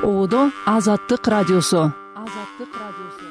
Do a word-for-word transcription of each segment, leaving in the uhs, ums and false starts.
Оодо Азаттык радиосу. Азаттык радиосу.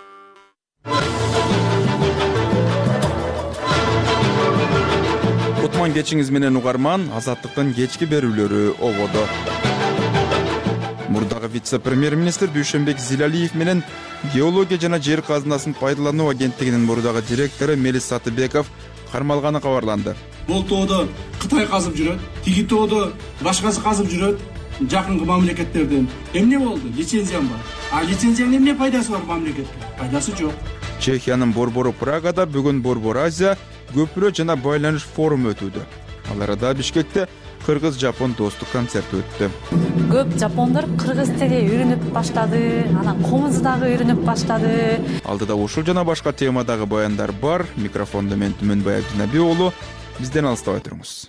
Кутман кечиңиз менен угарман, Азаттыктын кечки берүүлөрү ободо. Мурдагы вице-премьер-министр Дүйшөнбек Зилалиев менен геология жана жер казынасын пайдалануу агенттигинин мурдагы директору Мелис Сатыбеков кармалганы кабарланды. Бул тоодо Кытай казып жүрөт, тиги тоодо башкасы казып жүрөт. Жакынкы мамлекеттерден эмне болду? Лицензиям бар. А лицензиянын эмне пайдасы бар мамлекетке? Пайдасы жок. Чехиянын борбору Прагада бүгүн Борбор Азия көпүрө жана байланыш форуму өтүүдө. Ал арада Бишкекте кыргыз-жапон достук концерт өттү. Көп жапондор кыргыз тили үйрөнүп баштады, анан комузу дагы үйрөнүп баштады. Алдыда ушул жана башка темадагы баяндар бар. Микрофонду мен Түмөнбай Абдинаби уулу. Бизден алыстабай туруңуз.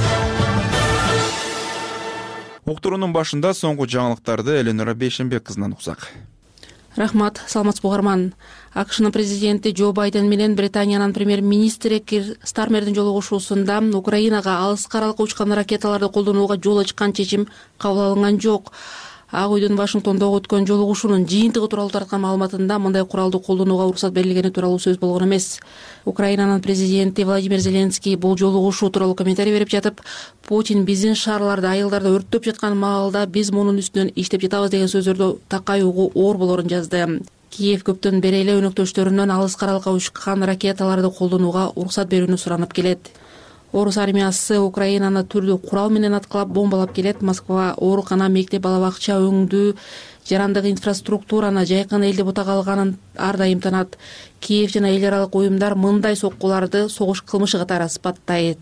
Уктуруунун башында соңку жаңылыктарды Эленора Бейшенбек кызынан уксак. Рахмат, саламатсызбы угарман. АКШнын президенти Джо Байден менен Британиянын премьер-министри Кир Стармердин жолугушуусунда Украинага алыска аралыкка учкан ракеталарды колдонууга жол ачкан чечим кабыл алынган жок. Ак үйдүн Вашингтондогу өткөн жолугушуунун жыйынтыгы тууралуу тарткан маалыматында мындай куралды колдонууга уруксат берилгени тууралуу сөз болгон эмес. Украинанын президенти Владимир Зеленский бул жолугушуу тууралуу комментарий берип жатып, Путин биздин шаарларды, айылдарды өрттөп жаткан маалда биз мунун үстүнөн иштеп жатабыз деген сөздөрдү такай угуу оор болорун жазды. Киев көптөн бери эле өнөктөштөрүнөн алыска аралыкка учкан ракеталарды колдонууга уруксат берүүнү суранып келет. Орус армиясы Украинаны түрдүү курал менен аткылап бомбалап келет. Москва оорукана, мектеп, бала бакча, өңдүү, жарандык инфраструктураны жайкын эл деп атак алганын ар дайым танат. Киев жана эл аралык уюмдар мындай соккуларды согуш кылмышы катары сыпаттайт.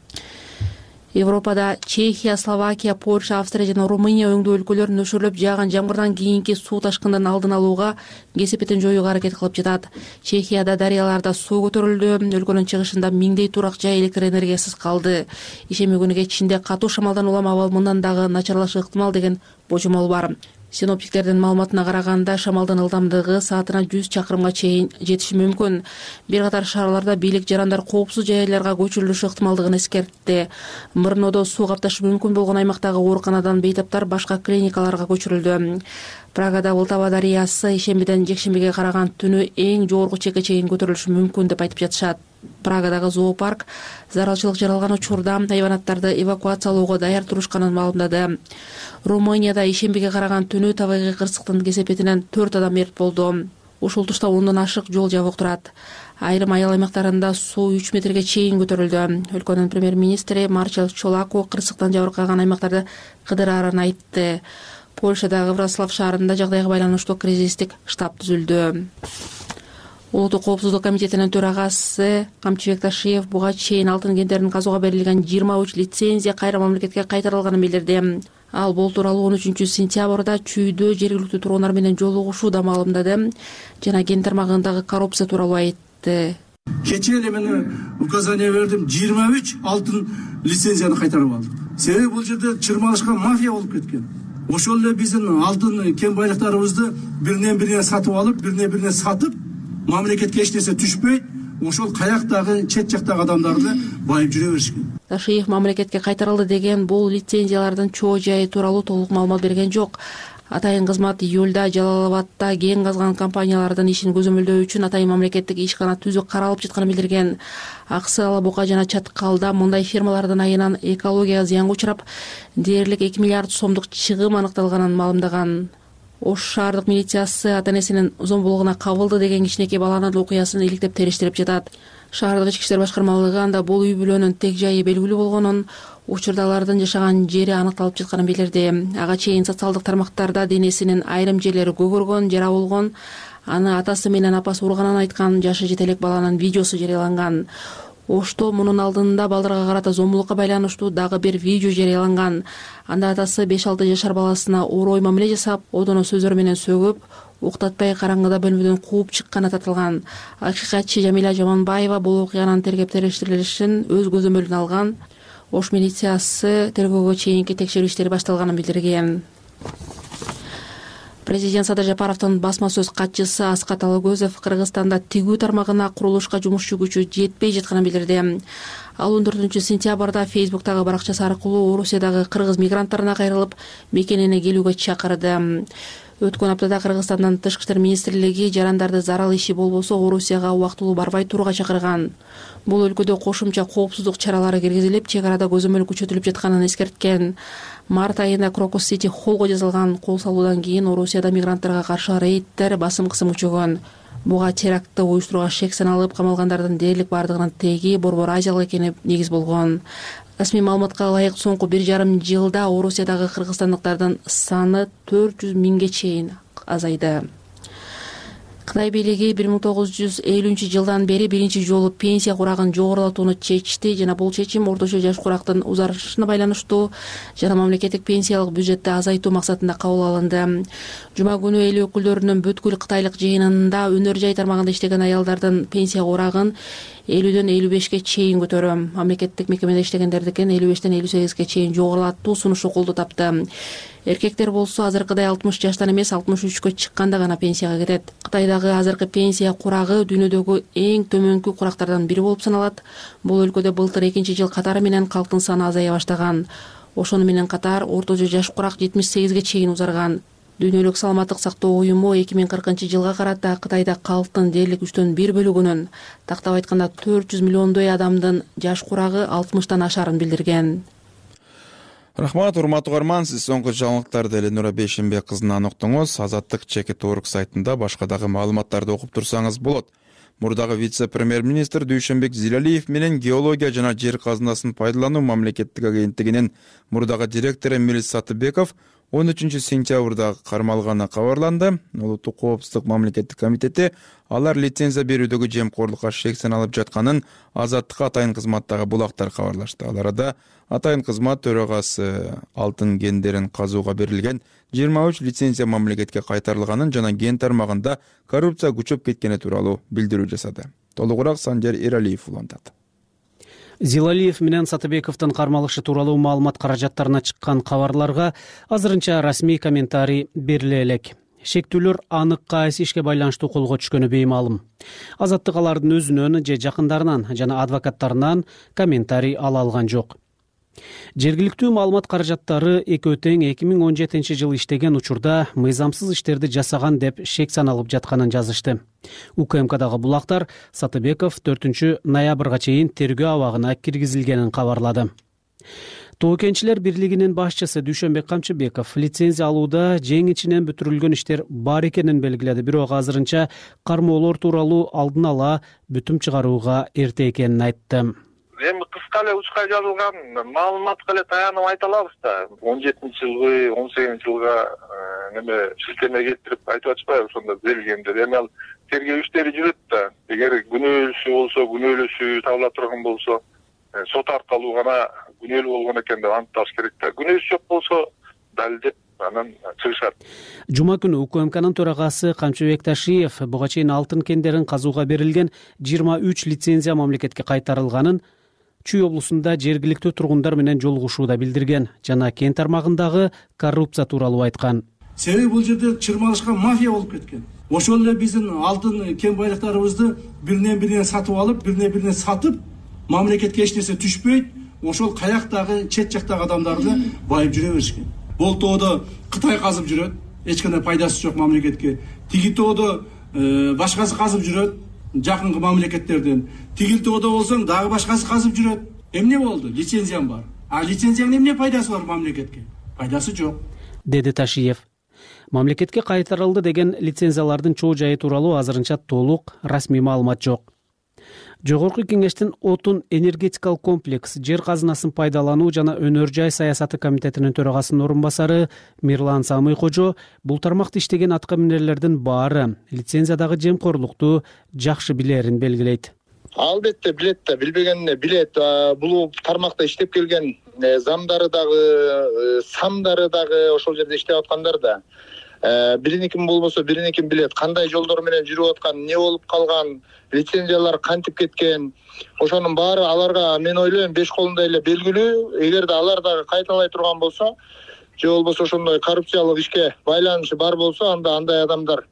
Европада Чехия, Словакия, Польша, Австрия жана Румыния өңдүү өлкөлөр нөшөрлөп жааган жамгырдан кийинки суу ташкындын алдын алууга кесепетин жоюуга аракет кылып жатат. Чехияда дарыяларда суу көтөрүлдү. Өлкөнүн чыгышында миңдей турак жай электр энергиясыз калды. Ишеме күнү кечинде катуу шамалдан улам абал мындан дагы начарлашы ыктымал деген божомол бар. Синоптиктердин маалыматына караганда шамалдын ылдамдыгы саатына жүз чакырымга чейин жетиши мүмкүн. Бир катар шаарларда бийлик жарандар коопсуз жайларга көчүрүлүшү ыктымалдыгын эскертти. Мурнодо суу капташы мүмкүн болгон аймактагы ооруканадан бейтаптар башка клиникаларга көчүрүлдү. Прагада Волтава дарыясы ишембиден жекшембиге караган түнү эң жогорку чекке чейин көтөрүлүшү мүмкүн деп айтып жатышат. Прагадагы зоопарк зарылчылык жаралган учурда хайванаттарды эвакуациялоого даяр турушканын маалымдады. Румынияда ишембиге караган түнү табигый кырсыктын кесепетинен төрт адам мерт болду. Ушул тушта ондон ашык жол жабык турат. Айрым айыл аймактарында суу үч метрге чейин көтөрүлдү. Өлкөнүн премьер-министри Марчел Чолаку кырсыктан жабыркаган аймактарды кыдыраарын айтты. Польшадагы Вроцлав шаарында жагдайга байланыштуу кризистик штаб түзүлдү. Улуттук коопсуздук комитетинин төрагасы Камчыбек Ташиев буга чейин алтын кендерин казууга берилген жыйырма үч лицензия кайра мамлекетке кайтарылганын билдирди. Ал бул тууралуу он үчүнчү сентябрда Чүйдө жергиликтүү тургундар менен жолугушууда маалымдады жана кен тармагындагы коррупция тууралуу айтты. Кечээ эле мен указание бердим, жыйырма үч алтын лицензияны кайтарып алдык. Себеби бул жерде чырмалышкан мафия болуп кеткен. Ошол эле биздин алтын кен байлыктарыбызды биринен бирине сатып алып, биринен бирине сатып, мамлекетке эч нерсе түшпөйт. Ошол каяктагы чет жактагы адамдарды байып жүрө беришкен. Ташиев мамлекетке кайтарылды деген бул лицензиялардын чоо жайы тууралуу толук маалымат берген жок. Атайын кызмат июлда Жалал-Абадта кен казган компаниялардын ишин көзөмөлдөө үчүн атайын мамлекеттик ишкана түзүү каралып жатканын билдирген. Аксы, Ала Бука жана Чаткалда мындай фирмалардын айынан экологияга зыянга учурап, дээрлик эки миллиард сомдук чыгым аныкталганын маалымдаган. Ош шаардык милициясы ата-энесинин зомбулугуна кабылды деген кичинекей баланын окуясын иликтеп териштирип жатат. Шаардык ички иштер башкармалыгы анда бул үй бүлөнүн тег жайы белгилүү болгонун, учурда алардын жашаган жери аныкталып жатканын билдирди. Ага чейин социалдык тармактарда денесинин айрым жерлери көгөргөн, жара болгон, аны атасы менен апасы урганын айткан жашы жете элек баланын видеосу жарыяланган. Ошто мунун алдында балдарга карата зомбулукка байланыштуу дагы бир видео жарыяланган. Анда атасы беш алты жашар баласына орой мамиле жасап, одоно сөздөр менен сөгүп, уктатпай караңгыда бөлмөдөн кууп чыкканы татылган. Акыйкатчы Жамиля Жаманбаева бул окуянын тергеп териштирилишин өз көзөмөлүнө алган. Ош милициясы тергөөгө чейинки текшерүү иштери башталганын билдирген. Президент Садыр Жапаровдун басма сөз катчысы Аскат Алагөзов Кыргызстанда тигүү тармагына курулушка жумушчу күчү жетпей жатканын билдирди. Ал он төртүнчү сентябрда Фейсбуктагы баракчасы аркылуу Орусиядагы кыргыз мигранттарына кайрылып, мекенине келүүгө чакырды. Өткөн аптада Кыргызстандан Тышкы иштер министрлиги жарандарды зарал иши болбосо Орусияга убактылуу барбай турууга чакырган. Бул өлкөдө кошумча коопсуздук чаралары киргизилип, чек арада көзөмөл күчөтүлүп жатканын эскерткен. Март айында Крокус Сити холлго жазылган кол салуудан кийин Орусияда мигранттарга каршы рейдтер басым кысым күчөгөн. Буга терактты уюштурууга шек саналып, камалгандардын дээрлик бардыгынын теги Борбор Азиялык экени негиз болгон. Расмий маалыматка ылайык соңку бир жарым жылда Орусиядагы кыргызстандыктардын саны төрт жүз миңге чейин азайды. Кытай бийлиги бир миң тогуз жүз элүүнчү жылдан бери биринчи жолу пенсия курагын жогорулатууну чечти жана бул чечим орточо жаш курактын узарышына байланыштуу жана мамлекеттик пенсиялык бюджетти азайтуу максатында кабыл алынды. Жума күнү эл өкүлдөрүнүн бүткүл кытайлык жыйынында өнөр жай тармагында иштеген аялдардын пенсия курагын элүүдөн элүү бешке чейин көтөрөм, мамлекеттик мекемеде иштегендердикин элүү бештен элүү сегизге чейин жогорулатуу сунушу колдоо тапты. Эркектер болсо азыркыдай алтымыш жаштан эмес алтымыш үчкө чыкканда гана пенсияга кетет. Кытайдагы азыркы пенсия курагы дүйнөдөгү эң төмөнкү курактардан бири болуп саналат. Бул өлкөдө былтыр экинчи жыл катары менен калктын саны азая баштаган. Ошону менен катар орточо жаш курак жетимиш сегизге чейин узарган. Дүйнөлүк саламаттык сактоо уюму эки миң кыркынчы жылга карата Кытайда калктын дээрлик үчтөн бир бөлүгүнүн, тактап айтканда төрт жүз миллиондой адамдын жаш курагы алтымыштан ашарын билдирген. Рахмат, урматтуу угарман, сиз соңку жаңылыктарды Эленура Бейшенбек кызынан уктуңуз. Азаттык чекит орг сайтында башка дагы маалыматтарды окуп турсаңыз болот. Мурдагы вице-премьер-министр Дүйшөнбек Зилалиев менен геология жана жер казынасын пайдалануу мамлекеттик агенттигинин мурдагы директору Мирис Сатыбеков он үчүнчү сентябрда кармалганы кабарланды. Улуттук коопсуздук мамлекеттик комитети алар лицензия берүүдөгү жемкорлукка шек саналып жатканын Азаттыкка атайын кызматтагы булактар кабарлашты. Ал арада атайын кызмат төрагасы алтын гендерин казууга берилген жыйырма үч лицензия мамлекетке кайтарылганын жана ген тармагында коррупция күчөп кеткени тууралуу билдирүү жасады. Толугураак Санжар Эралиев улантат. Зилалиев менен Сатыбековдун кармалышы тууралуу маалымат каражаттарына чыккан кабарларга азырынча расмий комментарий бериле элек. Шектүүлөр анык кайсы ишке байланыштуу колго түшкөнү беймаалым. Азаттык алардын өзүнөн же жакындарынан жана адвокаттарынан комментарий ала алган жок. Жергиликтүү маалымат каражаттары экөө тең эки миң он жетинчи жылы иштеген учурда мыйзамсыз иштерди жасаган деп шек саналып жатканын жазышты. УКМКдагы булактар Сатыбеков төртүнчү ноябрга чейин тергөө абагына киргизилгенин кабарлады. Тоо кенчилер бирлигинин башчысы Дүйшөнбек Камчыбеков лицензия алууда жең ичинен бүтүрүлгөн иштер бар экенин белгиледи, бирок азырынча кармоолор тууралуу алдын ала бүтүм чыгарууга эрте экенин айтты. Эми кыска эле учка жазылган маалыматка эле таянып айта алабыз да. он жетинчи жылгы, он сегизинчи жылга неме шилтеме келтирип айтып атышпайбы ошондо берилгендер. Эми ал тергөө иштери жүрөт да. Эгер күнөөлүүсү болсо, күнөөлүүсү табыла турган болсо, сот аркылуу гана күнөөлүү болгон экен деп аныкташ керек да. Күнөөсү жок болсо далилдеп анан чыгышат. Жума күнү УКМКнын төрагасы Камчыбек Ташиев буга чейин алтын кендерин казууга берилген жыйырма үч лицензия мамлекетке кайтарылганын Чүй облусунда жергиликтүү тургундар менен жолугушууда билдирген жана кен тармагындагы коррупция тууралуу айткан. Себеби бул жерде чырмалышкан мафия болуп кеткен. Ошол эле биздин алтын кен байлыктарыбызды биринен биринен сатып алып, биринен биринен сатып, мамлекетке эч нерсе түшпөйт, ошол каяктагы чет жактагы адамдарды байып жүрө беришкен. Бул тоодо Кытай казып жүрөт, эч кандай пайдасы жок мамлекетке. Тиги тоодо башкасы казып жүрөт, жакынкы мамлекеттерден. Тигил тоодо болсоң дагы башкасы казып жүрөт. Эмне болду? Лицензиям бар. А лицензиянын эмне пайдасы бар мамлекетке? Пайдасы жок, деди Ташиев. Мамлекетке кайтарылды деген лицензиялардын чоо жайы тууралуу азырынча толук расмий маалымат жок. Жогорку кеңештин отун энергетикалык комплекс, жер казынасын пайдалануу жана өнөр жай саясаты комитетинин төрагасынын орун басары Мирлан Самыйкожо бул тармакта иштеген атка минерлердин баары лицензиядагы жемкорлукту жакшы билерин белгилейт. Албетте билет да, билбегенине билет. Бул тармакта иштеп келген замдары дагы, самдары дагы ошол жерде иштеп аткандар да. Бирини ким болбосо бирини ким билет, кандай жолдор менен жүрүп аткан, эмне болуп калган, лицензиялар кантип кеткен. Ошонун баары аларга мен ойлойм беш колундай эле белгилүү. Эгерде алар дагы кайталай турган болсо, же болбосо ошондой коррупциялык ишке байланышы бар болсо, анда андай адамдар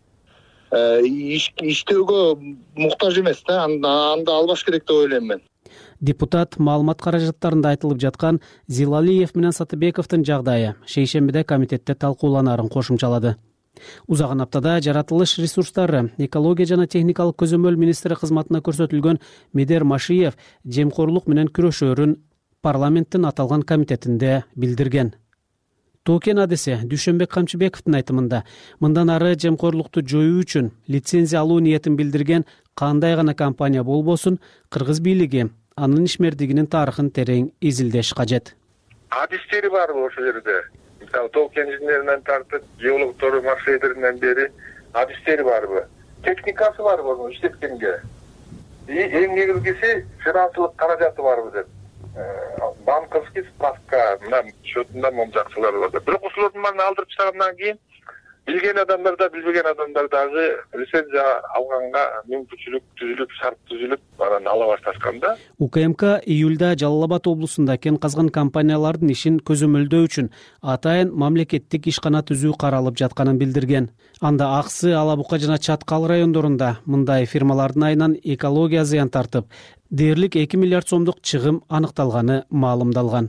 иштөөгө муктаж эмес да, анда албаш керек деп ойлойм мен. Депутат маалымат каражаттарында айтылып жаткан Зилалиев менен Сатыбековдун жагдайы шейшембиде комитетте талкууланарын кошумчалады. Узаган аптада жаратылыш ресурстары, экология жана техникалык көзөмөл министри кызматына көрсөтүлгөн Медер Машиев жемкорлук менен күрөшөөрүн парламенттин аталган комитетинде билдирген. Токен адеси Дүйшөнбек Камчыбековдун айтымында мындан ары жемкорлукту жоюу үчүн лицензия алуу ниетин билдирген кандай гана компания болбосун, кыргыз бийлиги анын ишмердигинин тарыхын терең изилдеш кажет. Адистери барбы ошол жерде? Мисалы, ток инженеринен тартып, геологтору, маршруттеринен бери адистери барбы? Техникасы барбы ошону иштеткенге? Эң негизгиси финансылык каражаты барбы деп. Банковский справка, мына счетунда момжакчылар бар. Бирок ошолордун баарын алдырып чыгаргандан кийин билген адамдар да, билбеген адамдар дагы лицензия алганга мүмкүнчүлүк түзүлүп, шарт түзүлүп, анан ала башташкан да. УКМК июлда Жалал Абад облусунда кен казган компаниялардын ишин көзөмөлдөө үчүн атайын мамлекеттик ишкана түзүү каралып жатканын билдирген. Анда Аксы, Ала Бука жана Чаткал райондорунда мындай фирмалардын айынан экология зыян тартып, дээрлик эки миллиард сомдук чыгым аныкталганы маалымдалган.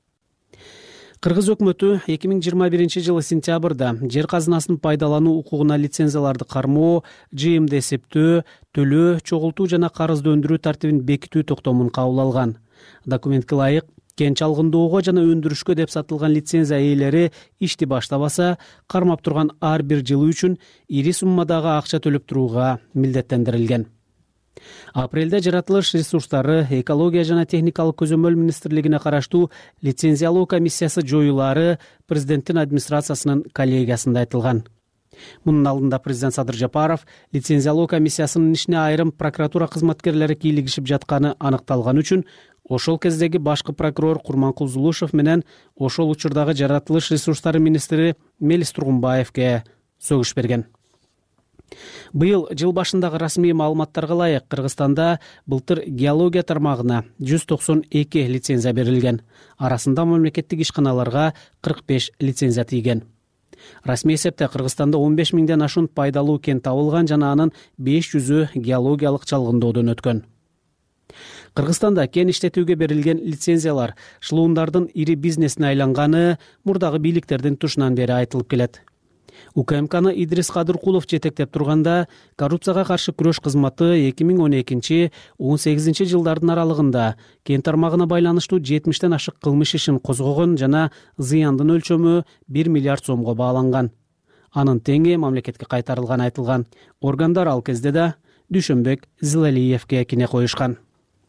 Кыргыз өкмөтү эки миң жыйырма биринчи жылы сентябрда жер казынасын пайдалануу укугуна лицензияларды кармоо, жыйымды эсептөө, төлөө, чогултуу жана карызды өндүрүү тартибин бекитүү токтомун кабыл алган. Документке ылайык, кен чалгындоого жана өндүрүшкө деп сатылган лицензия ээлери ишти баштабаса, кармап турган ар бир жылы үчүн ири суммадагы акча төлөп турууга милдеттендирилген. Апрелде жаратылыш ресурстары, экология жана техникалык көзөмөл министрлигине караштуу лицензиялоо комиссиясы жоюлары президенттин администрациясынын коллегиясында айтылган. Мунун алдында президент Садыр Жапаров лицензиялоо комиссиясынын ишине айрым прокуратура кызматкерлери кийлигишип жатканы аныкталган үчүн ошол кездеги башкы прокурор Курманкул Зулушев менен ошол учурдагы жаратылыш ресурстары министри Мелис Тургунбаевке сөгүш берген. Быйыл жыл башындагы расмий маалыматтарга ылайык Кыргызстанда былтыр геология тармагына жүз токсон эки лицензия берилген. Арасында мамлекеттик ишканаларга кырк беш лицензия тийген. Расмий эсепте Кыргызстанда он беш миңден ашуун пайдалуу кен табылган жана анын беш жүзү геологиялык чалгындоодон өткөн. Кыргызстанда кен иштетүүгө берилген лицензиялар шлуундардын ири бизнесине айланганы мурдагы бийликтердин тушунан бери айтылып келет. УКМКны Идрис Кадыркулов жетектеп турганда коррупцияга каршы күрөш кызматы эки миң он экинчи — он сегизинчи жылдардын аралыгында кен тармагына байланыштуу жетимиштен ашык кылмыш ишин козгогон жана зыяндын өлчөмү бир миллиард сомго бааланган. Анын теңи мамлекетке кайтарылганы айтылган. Органдар ал кезде да Дүйшөнбек Зилалиевке кине коюшкан.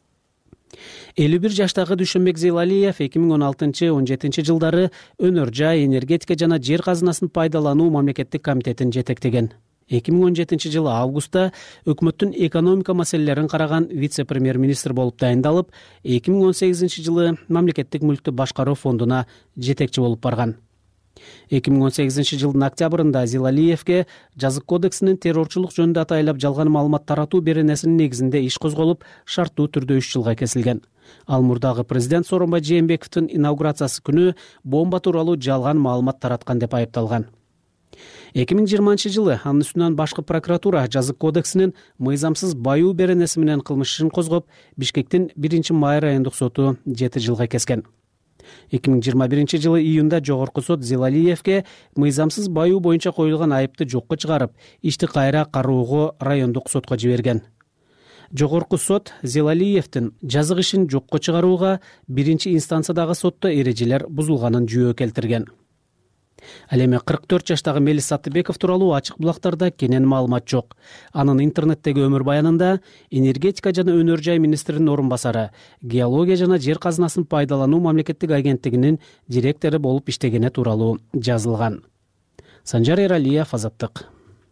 элүү бир жаштагы Дүйшөнбек Зилалиев эки миң он алтынчы — он жетинчи жылдары өнөр жай, энергетика жана жер казынасын пайдалануу мамлекеттик комитетин жетектеген. эки миң он жетинчи жылы августта өкмөттүн экономика маселелерин караган вице-премьер-министр болуп дайындалып, эки миң он сегизинчи жылы мамлекеттик мүлктү башкаруу фондуна жетекчи болуп барган. эки миң он сегизинчи жылдын октябрында Зилалиевке жазык кодексинин террорчулук жөнүндө атайлап жалган маалымат таратуу беренесинин негизинде иш козголуп, шарттуу түрдө үч жылга кесилген. Ал мурдагы президент Сооронбай Жээнбековдун инаугурациясы күнү бомба тууралуу жалган маалымат тараткан деп айыпталган. эки миң жыйырманчы жылы анын үстүнөн башкы прокуратура жазык кодексинин мыйзамсыз баюу беренеси менен кылмыш ишин козгоп, Бишкектин биринчи май райондук соту жети жылга кескен. эки миң жыйырма биринчи жылы июнда жогорку сот Зилалиевке мыйзамсыз баюу боюнча коюлган айыпты жокко чыгарып, ишти кайра кароого райондук сотко жиберген. Жогорку сот Зилалиевдин жазык ишин жокко чыгарууга биринчи инстанциядагы сотто эрежелер бузулганын жүйө келтирген. Ал эми кырк төрт жаштагы Мелис Сатыбеков тууралуу ачык булактарда кенен маалымат жок. Анын интернеттеги өмүр баянында энергетика жана өнөр жай министринин орун басары, геология жана жер казынасын пайдалануу мамлекеттик агенттигинин директору болуп иштегени тууралуу жазылган. Санжар Эралиев, Азаттык.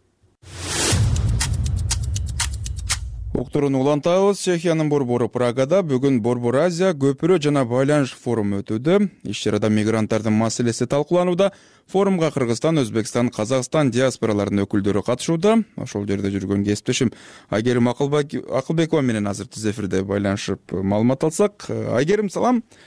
Уктурууну улантабыз. Чехиянын борбору Прагада бүгүн Борбор Азия көпүрө жана байланыш форуму өтүүдө. Иш чарада мигранттардын маселеси талкууланууда. Форумга Кыргызстан, Өзбекстан, Казакстан диаспораларынын өкүлдөрү катышууда. Ошол жерде жүргөн кесиптешим Айгерим Акылбекова менен азыр тиз эфирде байланышып маалымат алсак. Айгерим, салам.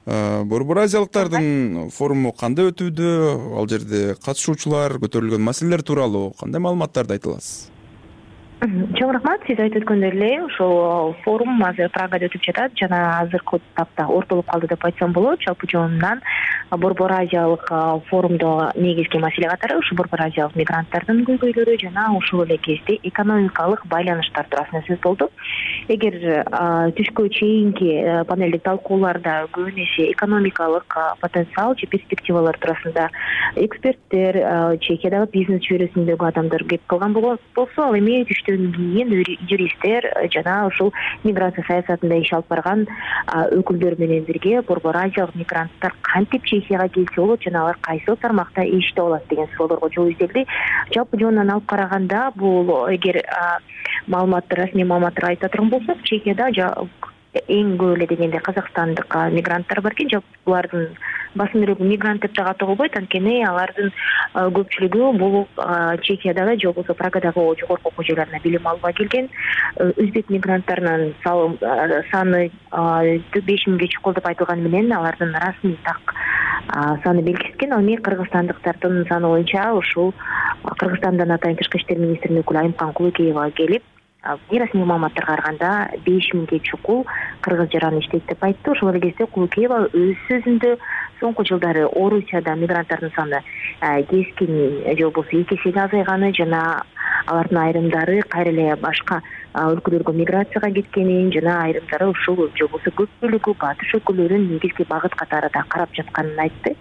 Борбор азиялыктардын форуму кандай өтүүдө, ал жерде катышуучулар көтөрүлгөн маселелер тууралуу кандай маалыматтарды айта аласыз? Чоң рахмат, сиз айтып өткөндөй эле ушул форум азыр Прагада өтүп жатат жана азыркы тапта ортолуп калды деп айтсам болот. Жалпы жонунан Борбор азиялык форумдо негизги маселе катары ушу борбор азиялык мигранттардын көйгөйлөрү жана ушул эле кезде экономикалык байланыштар туурасында сөз болду. Эгер түшкө чейинки панелдик талкууларда көбүн эсе экономикалык потенциал же перспективалар туурасында эксперттер, Чехиядагы бизнес чөйрөсүндөгү адамдар кеп кылган болсо, ал эми түштөн кийин юристтер жана ушул миграция саясатында иш алып барган өкүлдөр менен бирге борбор азиялык мигранттар кантип Чехияга келсе болот жана алар кайсыл тармакта иштеп алат деген суроолорго жооп изделди. Жалпы жонунан алып караганда бул эгер маалыматтар расмий маалыматтар айта турган болсок, Чехияда эң көп эле дегенде казакстандык мигранттар бар экен. Жалпы булардын басымдуулугу мигрант деп дагы аталбайт, анткени алардын көпчүлүгү бул Чехиядагы же болбосо Прагадагы жогорку окуу жайларына билим алууга келген. Өзбек мигранттарынын саны беш миңге чукул деп айтылганы менен алардын расмий так саны белгисизген. Ал эми кыргызстандыктардын саны боюнча ушул Кыргызстандан атайын тышкы иштер министринин өкүлү Айымкан Кулукеева келип, расмий маалыматтарга караганда беш миңге чукул кыргыз жараны иштейт деп айтты. Ошол эле кезде Кулукеева өз сөзүндө соңку жылдары Орусияда мигранттардын саны кескин же болбосо эки эсеге азайганын жана алардын айрымдары кайра эле башка өлкөлөргө миграцияга кеткенин жана айрымдары ушул же болбосо көп бөлүгү батыш өлкөлөрүн негизги багыт катары да карап жатканын айтты.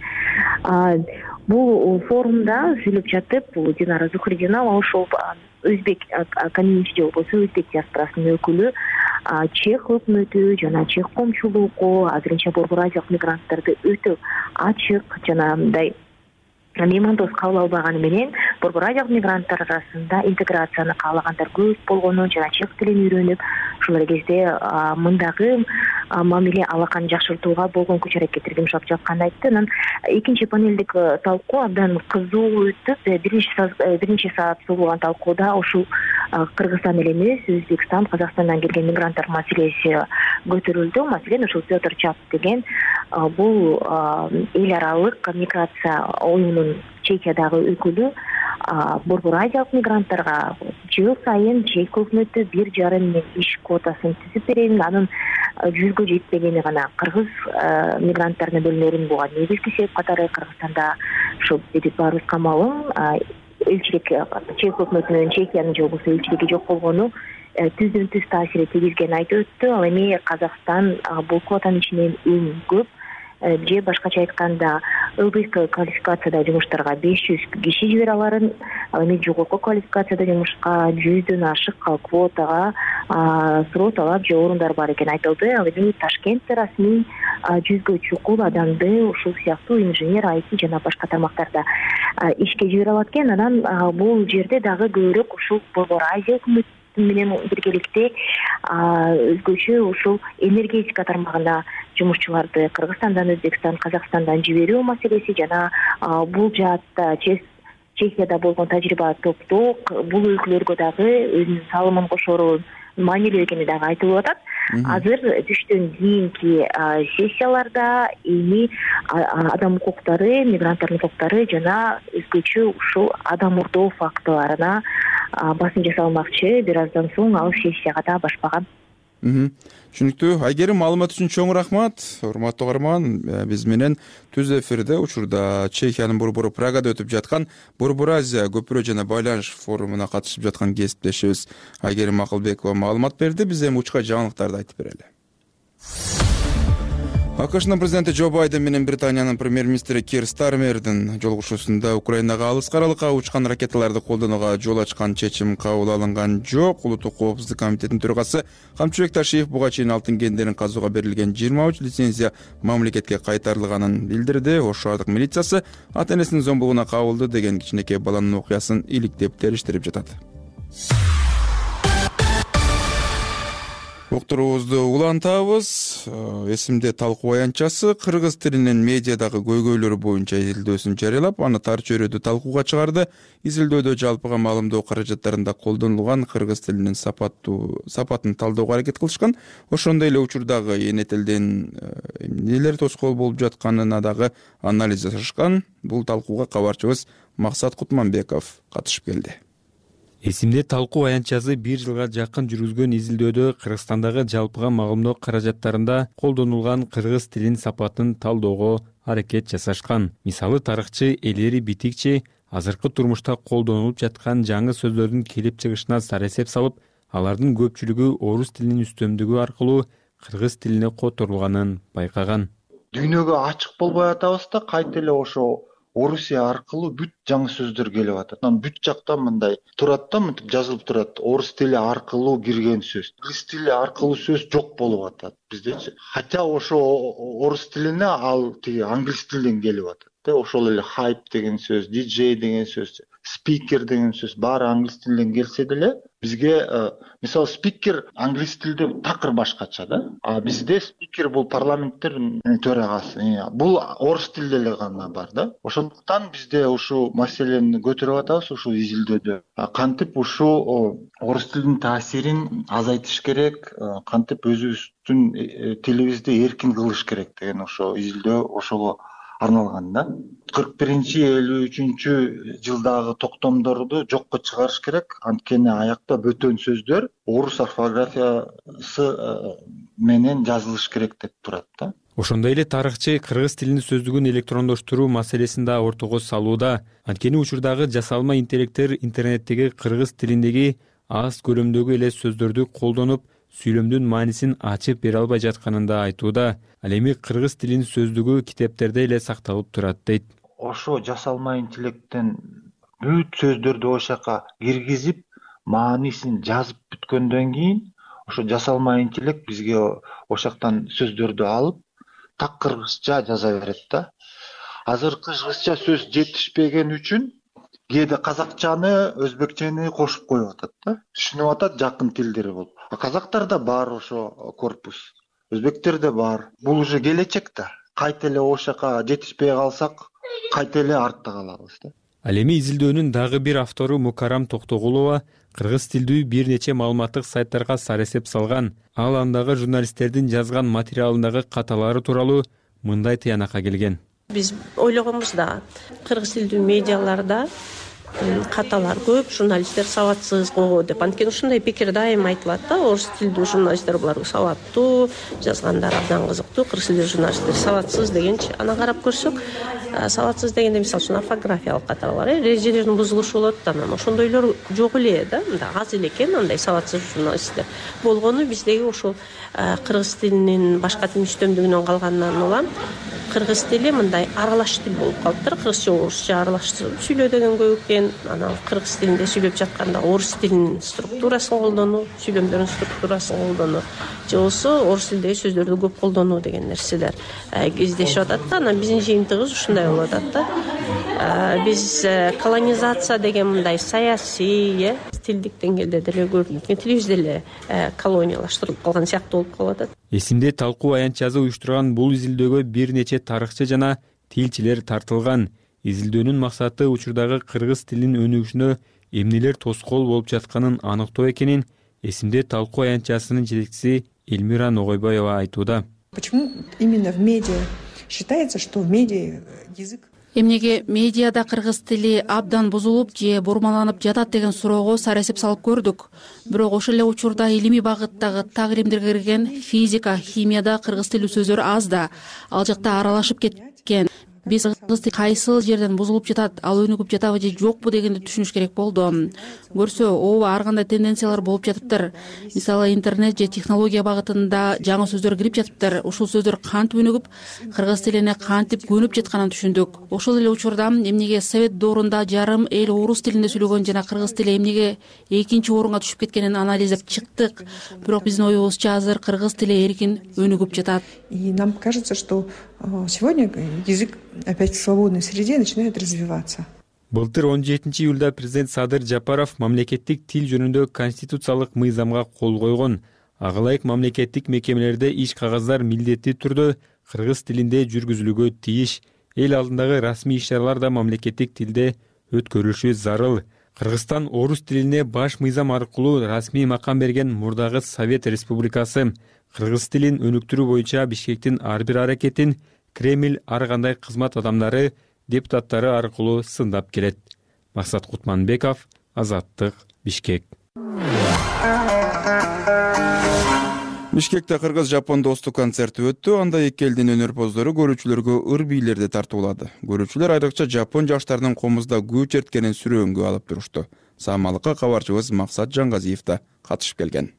Бул форумда сүйлөп жатып, Динара Зухридинова ошол өзбек комьюнити же болбосо өзбек диаспорасынын өкүлү чех өкмөтү жана чех коомчулугу азырынча борбор азиялык мигранттарды өтө ачык жана мындай меймандос кабыл албаганы менен борбор азиялык мигранттар арасында интеграцияны каалагандар көп болгонун жана чех тилин үйрөнүп ушул эле кезде мындагы мамиле алаканы жакшыртууга болгон күч аракеттерге жумшап жатканын айтты. Анан экинчи панелдик талкуу абдан кызуу өтүп, биринчи саат созулган талкууда ушул Кыргызстан эле эмес, Өзбекстан, Казакстандан келген мигранттар маселеси көтөрүлдү. Маселен, ушул Петр Чап деген бул эл аралык миграция оюнунун Чехиядагы өкүлү борбор азиялык мигранттарга жыл сайын чех өкмөтү бир жарым миң иш квотасын түзүп берем, анын жүзгө жетпегени гана кыргыз мигранттарына бөлүнөрүн буга негизги себеп катары Кыргызстанда ушул Беларуска малым элчилик чех өкмөтү менен Чехиянын же болбосо элчилиги жок болгону түздөн түз таасир тийгизгенин айтып өттү. Ал эми Казакстан бул квотанын ичинен эң көп, же башкача айтканда ылдыйкы квалификацияда жумуштарга беш жүз киши жибере аларын, ал эми жогорку квалификацияда жумушка жүздөн ашык квотага суроо талап же орундар бар экени айтылды. Ал эми Ташкентте расмий жүзгө чукул адамды ушул сыяктуу инженер, ай ти жана башка тармактарда ишке жибере алат экен. Анан бул жерде дагы көбүрөөк ушул борбор Азия өкмөтү менен биргеликте өзгөчө ушул энергетика тармагына жумушчуларды Кыргызстандан, Өзбекстан, Казакстандан жиберүү маселеси жана бул жаатта Чехияда болгон тажрыйба топтоо бул өлкөлөргө дагы өзүнүн салымын кошорун маанилүү экени дагы айтылып атат. Азыр түштөн кийинки сессияларда эми адам укуктары, мигранттардын укуктары жана өзгөчө ушул адам урдоо фактыларына басым жасалмакчы. Бир аздан соң ал сессияга да башпаган. Түшүнүктүү. Айгерим, маалымат үчүн чоң рахмат. Урматтуу угарман, биз менен түз эфирде учурда Чехиянын борбору Прагада өтүп жаткан Борбор Азия көпүрө жана байланыш форумуна катышып жаткан кесиптешибиз Айгерим Акылбекова маалымат берди. Биз эми учка жаңылыктарды айтып берели. АКШнын президенти Джо Байден менен Британиянын премьер-министри Кир Стармердин жолугушуусунда Украинага алыс аралыкка учкан ракеталарды колдонууга жол ачкан чечим кабыл алынган жок. Улуттук коопсуздук комитетинин төрагасы Камчыбек Ташиев буга чейин алтын кендерин казууга берилген жыйырма үч лицензия мамлекетке кайтарылганын билдирди. Ош шаардык милициясы ата энесинин зомбулугуна кабылды деген кичинекей баланын окуясын иликтеп териштирип жатат. уктуруубузду улантабыз. Эсимде талкуу аянтчасы кыргыз тилинин медиадагы көйгөйлөрү боюнча изилдөөсүн жарыялап, аны тар чөйрөдө талкууга чыгарды. Изилдөөдө жалпыга маалымдоо каражаттарында колдонулган кыргыз тилинин сапаттуу сапатын талдөөгө аракет кылышкан. Ошондой эле учурдагы эне тилден эмнелер тоскоол болуп жатканына дагы анализ жасашкан. Бул талкууга кабарчыбыз Максат Кутманбеков катышып келди. Эсимде талкуу аянтчасы бир жылга жакын жүргүзгөн изилдөөдө Кыргызстандагы жалпыга маалымдоо каражаттарында колдонулган кыргыз тилинин сапатын талдөөгө аракет жасашкан. Мисалы, тарыхчы Элери Битикчи азыркы турмушта колдонулуп жаткан жаңы сөздөрдүн келип чыгышына саресеп салып, алардын көпчүлүгү орус тилинин үстөмдүгү аркылуу кыргыз тилине которулганын байкаган. Дүйнөгө ачык болбой атабыз да, кайта эле ошо Орусия аркылуу бүт жаңы сөздөр келип атат. Анан бүт жакта мындай турат да, мынтип жазылып турат. Орус тили аркылуу кирген сөз. Инглиз тили аркылуу сөз жок болуп атат биздечи. Хотя ошо орус тилине ал тиги англис тилден келип атат. Ошол эле хайп деген сөз, диджей деген сөз, спикер деген сөз баары англис тилден келсе деле, бизге мисалы спикер англис тилде такыр башкача да. А бизде спикер бул парламенттин төрагасы. Бул орус тилде эле гана бар да. Ошондуктан бизде ушул маселени көтөрүп атабыз ушул изилдөөдө. Кантип ушул орус тилинин таасирин азайтыш керек, кантип өзүбүздүн тилибизди эркин кылыш керек деген ошо изилдөө ошого арналган да. кырк биринчи элүү үчүнчү жылдагы токтомдорду жокко чыгарыш керек. Анткени аякта бөтөн сөздөр орус орфографиясы менен жазылыш керек деп турат да. Ошондой эле тарыхчы кыргыз тилинин сөздүгүн электрондоштуруу маселесин да ортого салууда. Анткени учурдагы жасалма интеллекттер интернеттеги кыргыз тилиндеги аз көлөмдөгү эле сөздөрдү колдонуп, сүйлөмдүн маанисин ачып бере албай жатканын да айтууда. Ал эми кыргыз тилинин сөздүгү китептерде эле сакталып турат дейт. Ошо жасалма интеллекттен бүт сөздөрдү ошака киргизип, маанисин жазып бүткөндөн кийин, ошо жасалма интеллект бизге ошактан сөздөрдү алып, так кыргызча жаза берет да. Азыр кыргызча сөз жетишпеген үчүн кээде казакчаны, өзбекчени кошуп коюп атат да. Түшүнүп атат жакын тилдери болуп. А казактарда бар ошо корпус. Өзбектерде бар. Бул уже келечек да. Кайта эле ошака жетишпей калсак, кайта эле артта калабыз да. Ал эми изилдөөнүн дагы бир автору Мукарам Токтогулова кыргыз тилдүү бир нече маалыматтык сайттарга саресеп салган. Ал андагы журналисттердин жазган материалындагы каталары тууралуу мындай тыянакка келген. Биз ойлогонбуз да, кыргыз тилдүү медиаларда каталар көп, журналисттер сабатсыз го деп. Анткени ушундай пикир дайым айтылат да, орус тилдүү журналисттер булар сабаттуу, жазгандар абдан кызыктуу, кыргыз тилдүү журналисттер сабатсыз дегенчи. Ана карап көрсөк, сабатсыз дегенде мисалы үчүн орфографиялык каталар, эрежелердин бузулушу болот, анан ошондойлор жок эле да, мындай аз эле экен андай сабатсыз журналисттер. Болгону биздеги ошол кыргыз тилинин башка тилдин үстөмдүгүнөн калганынан улам кыргыз тили мындай аралаш тил болуп калыптыр. Кыргызча, орусча аралаш сүйлөө деген көп экен. Анан кыргыз тилинде сүйлөп жатканда орус тилинин структурасын колдонуу, сүйлөмдөрдүн структурасын колдонуу, же болбосо орус тилдеги сөздөрдү көп колдонуу деген нерселер кездешип атат да. Анан биздин жыйынтыгыбыз ушундай болуп атат да. Биз колонизация деген мындай саясий, тилдик деңгээлде деле көрүнөт. Тилибиз деле колониялаштырылып калган сыяктуу болуп калып атат. Эсимде талкуу аянтчасы уюштурган бул изилдөөгө бир нече тарыхчы жана тилчилер тартылган. Изилдөөнүн максаты учурдагы кыргыз тилинин өнүгүшүнө эмнелер тоскоол болуп жатканын аныктоо экенин эсимде талкуу аянтчасынын жетекчиси Эльмира Ногойбаева айтууда. Почему именно в медиа считается, что в медиа язык Эмнеге медиада кыргыз тили абдан бузулуп же бурмаланып жатат деген суроого саресеп салып көрдүк. Бирок ошол эле учурда илимий багыттагы тагиримдерге кирген физика, химияда кыргыз тилүү сөздөр аз да. Ал жакта аралашып кеткен. Биз кыргыз тили кайсыл жерден бузулуп жатат, ал өнүгүп жатабы же жокпу дегенди түшүнүш керек болду. Көрсө, ооба ар кандай тенденциялар болуп жатыптыр. Мисалы, интернет же технология багытында жаңы сөздөр кирип жатыптыр. Ушул сөздөр кантип өнүгүп, кыргыз тилине кантип көнүп жатканын түшүндүк. Ошол эле учурда эмнеге совет доорунда жарым эл орус тилинде сүйлөгөн жана кыргыз тили эмнеге экинчи орунга түшүп кеткенин анализдеп чыктык. Бирок биздин оюбузча азыр кыргыз тили эркин өнүгүп жатат. И нам кажется, что сегодня язык опять в свободной среде начинает развиваться. Былтыр он жетинчи июлда президент Садыр Жапаров мамлекеттик тил жөнүндө конституциялык мыйзамга кол койгон. Ага ылайык мамлекеттик мекемелерде иш кагаздар милдеттүү түрдө кыргыз тилинде жүргүзүлүүгө тийиш. Эл алдындагы расмий иш-чаралар да мамлекеттик тилде өткөрүлүшү зарыл. Кыргызстан орус тилине баш мыйзам аркылуу расмий макам берген мурдагы Совет Республикасы. Кыргыз тилин өнүктүрүү боюнча Бишкектин ар бир аракетин Кремль ар кандай кызмат адамдары, депутаттары аркылуу сындап келет. Максат Кутманбеков, Азаттык, Бишкек. Бишкекте кыргыз-жапон достук концерти өттү. Анда эки элдин өнөрпоздору көрүүчүлөргө ыр бийлерди тартуулады. Көрүүчүлөр айрыкча жапон жаштарынын комузда күү черткенин сүрөөнгө алып турушту. Самалыкка кабарчыбыз Максат Жангазиев да катышып келген.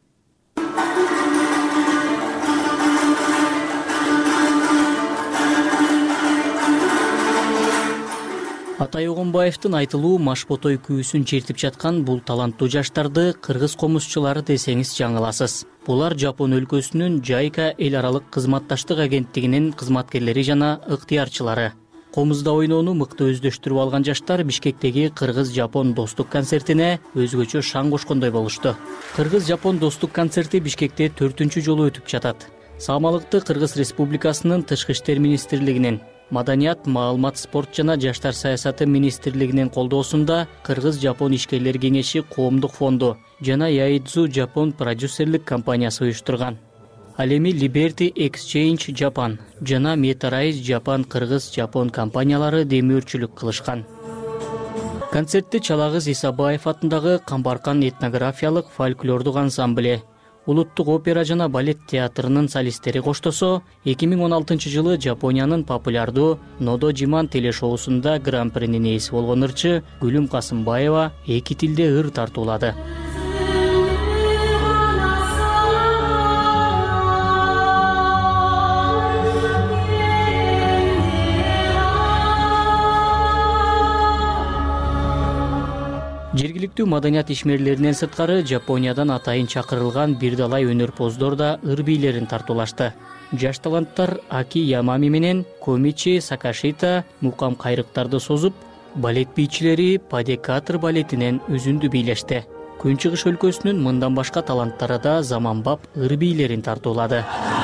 Атай Огонбаевдин айтылуу Машботой күүсүн чертип жаткан бул таланттуу жаштарды кыргыз комузчулары десеңиз жаңыласыз. Булар Жапон өлкөсүнүн Жайка эл аралык кызматташтык агенттигинин кызматкерлери жана ыктыярчылары. Комузда ойноону мыкты өздөштүрүп алган жаштар Бишкектеги кыргыз-жапон достук концертине өзгөчө шаң кошкондой болушту. Кыргыз-жапон достук концерти Бишкекте төртүнчү жолу өтүп жатат. Саамалыкты Кыргыз Республикасынын Тышкы иштер министрлигинин, Маданият, маалымат, спорт жана жаштар саясаты министрлигинин колдоосунда Кыргыз-жапон ишкерлер кеңеши коомдук фонду жана Яидзу Жапон продюсерлик компаниясы уюштурган. Ал эми Liberty Exchange Japan жана Metarize Japan Кыргыз-жапон компаниялары демөөрчүлүк кылышкан. Концертти Чалагыз Исабаев атындагы Камбаркан этнографиялык фольклордук ансамбле, Улуттук опера жана балет театрынын солисттери коштосо, эки миң он алтынчы жылы Жапониянын популярдуу Нодо Жиман телешоусунда гран-принин ээси болгон ырчы Гүлүм Касымбаева эки тилде ыр тартуулады. Жергиликтүү маданият ишмерлеринен сырткары Жапониядан атайын чакырылган бир далай өнөрпоздор да ыр бийлерин тартуулашты. Жаш таланттар Аки Ямами менен Комичи Сакашита мукам кайрыктарды созуп, балет бийчилери Падекатыр балетинен үзүндү бийлешти. Күнчыгыш өлкөсүнүн мындан башка таланттары да заманбап ыр бийлерин тартуулады.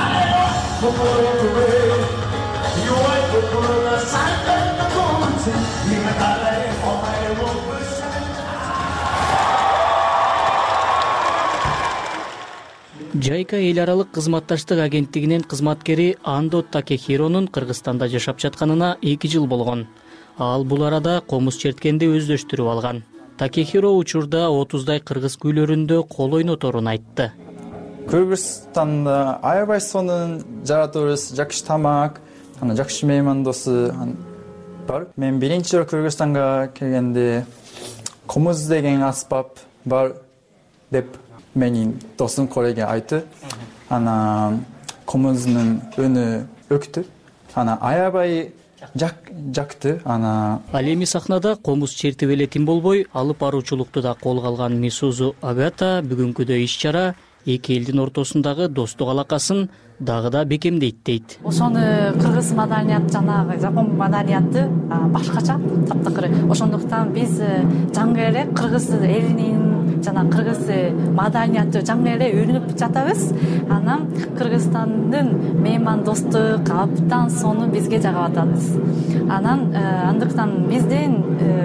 Жайка эл аралык кызматташтык агенттигинин кызматкери Андо Такехиронун Кыргызстанда жашап жатканына эки жыл болгон. Ал бул арада комуз черткенди өздөштүрүп алган. Такехиро учурда отуздай кыргыз күйлөрүндө кол ойноторун айтты. Кыргызстанда аябай сонун жаратылыш, жакшы тамак, жакшы меймандосы бар. Мен биринчи жолу Кыргызстанга келгенде комуз деген аспап бар деп менин досум коллеге айтты. Ана комуздун үнү өктү. Ана аябай жакты. Ана Ал эми сахнада комуз чертип элетин болбой, алып баруучулукту да колго алган Мисузу Агата бүгүнкүдөй иш-чара эки элдин ортосундагы достук алакасын дагы да бекемдейт дейт. Ошону кыргыз маданият жанагы жапон маданияты башкача таптакыр. Ошондуктан биз жаңы эле кыргыз элинин жана кыргыз маданияты жаңы эле үйрөнүп жатабыз. Анан Кыргызстандын меймандостук абдан сонун бизге жагып атабыз. Анан андыктан бизден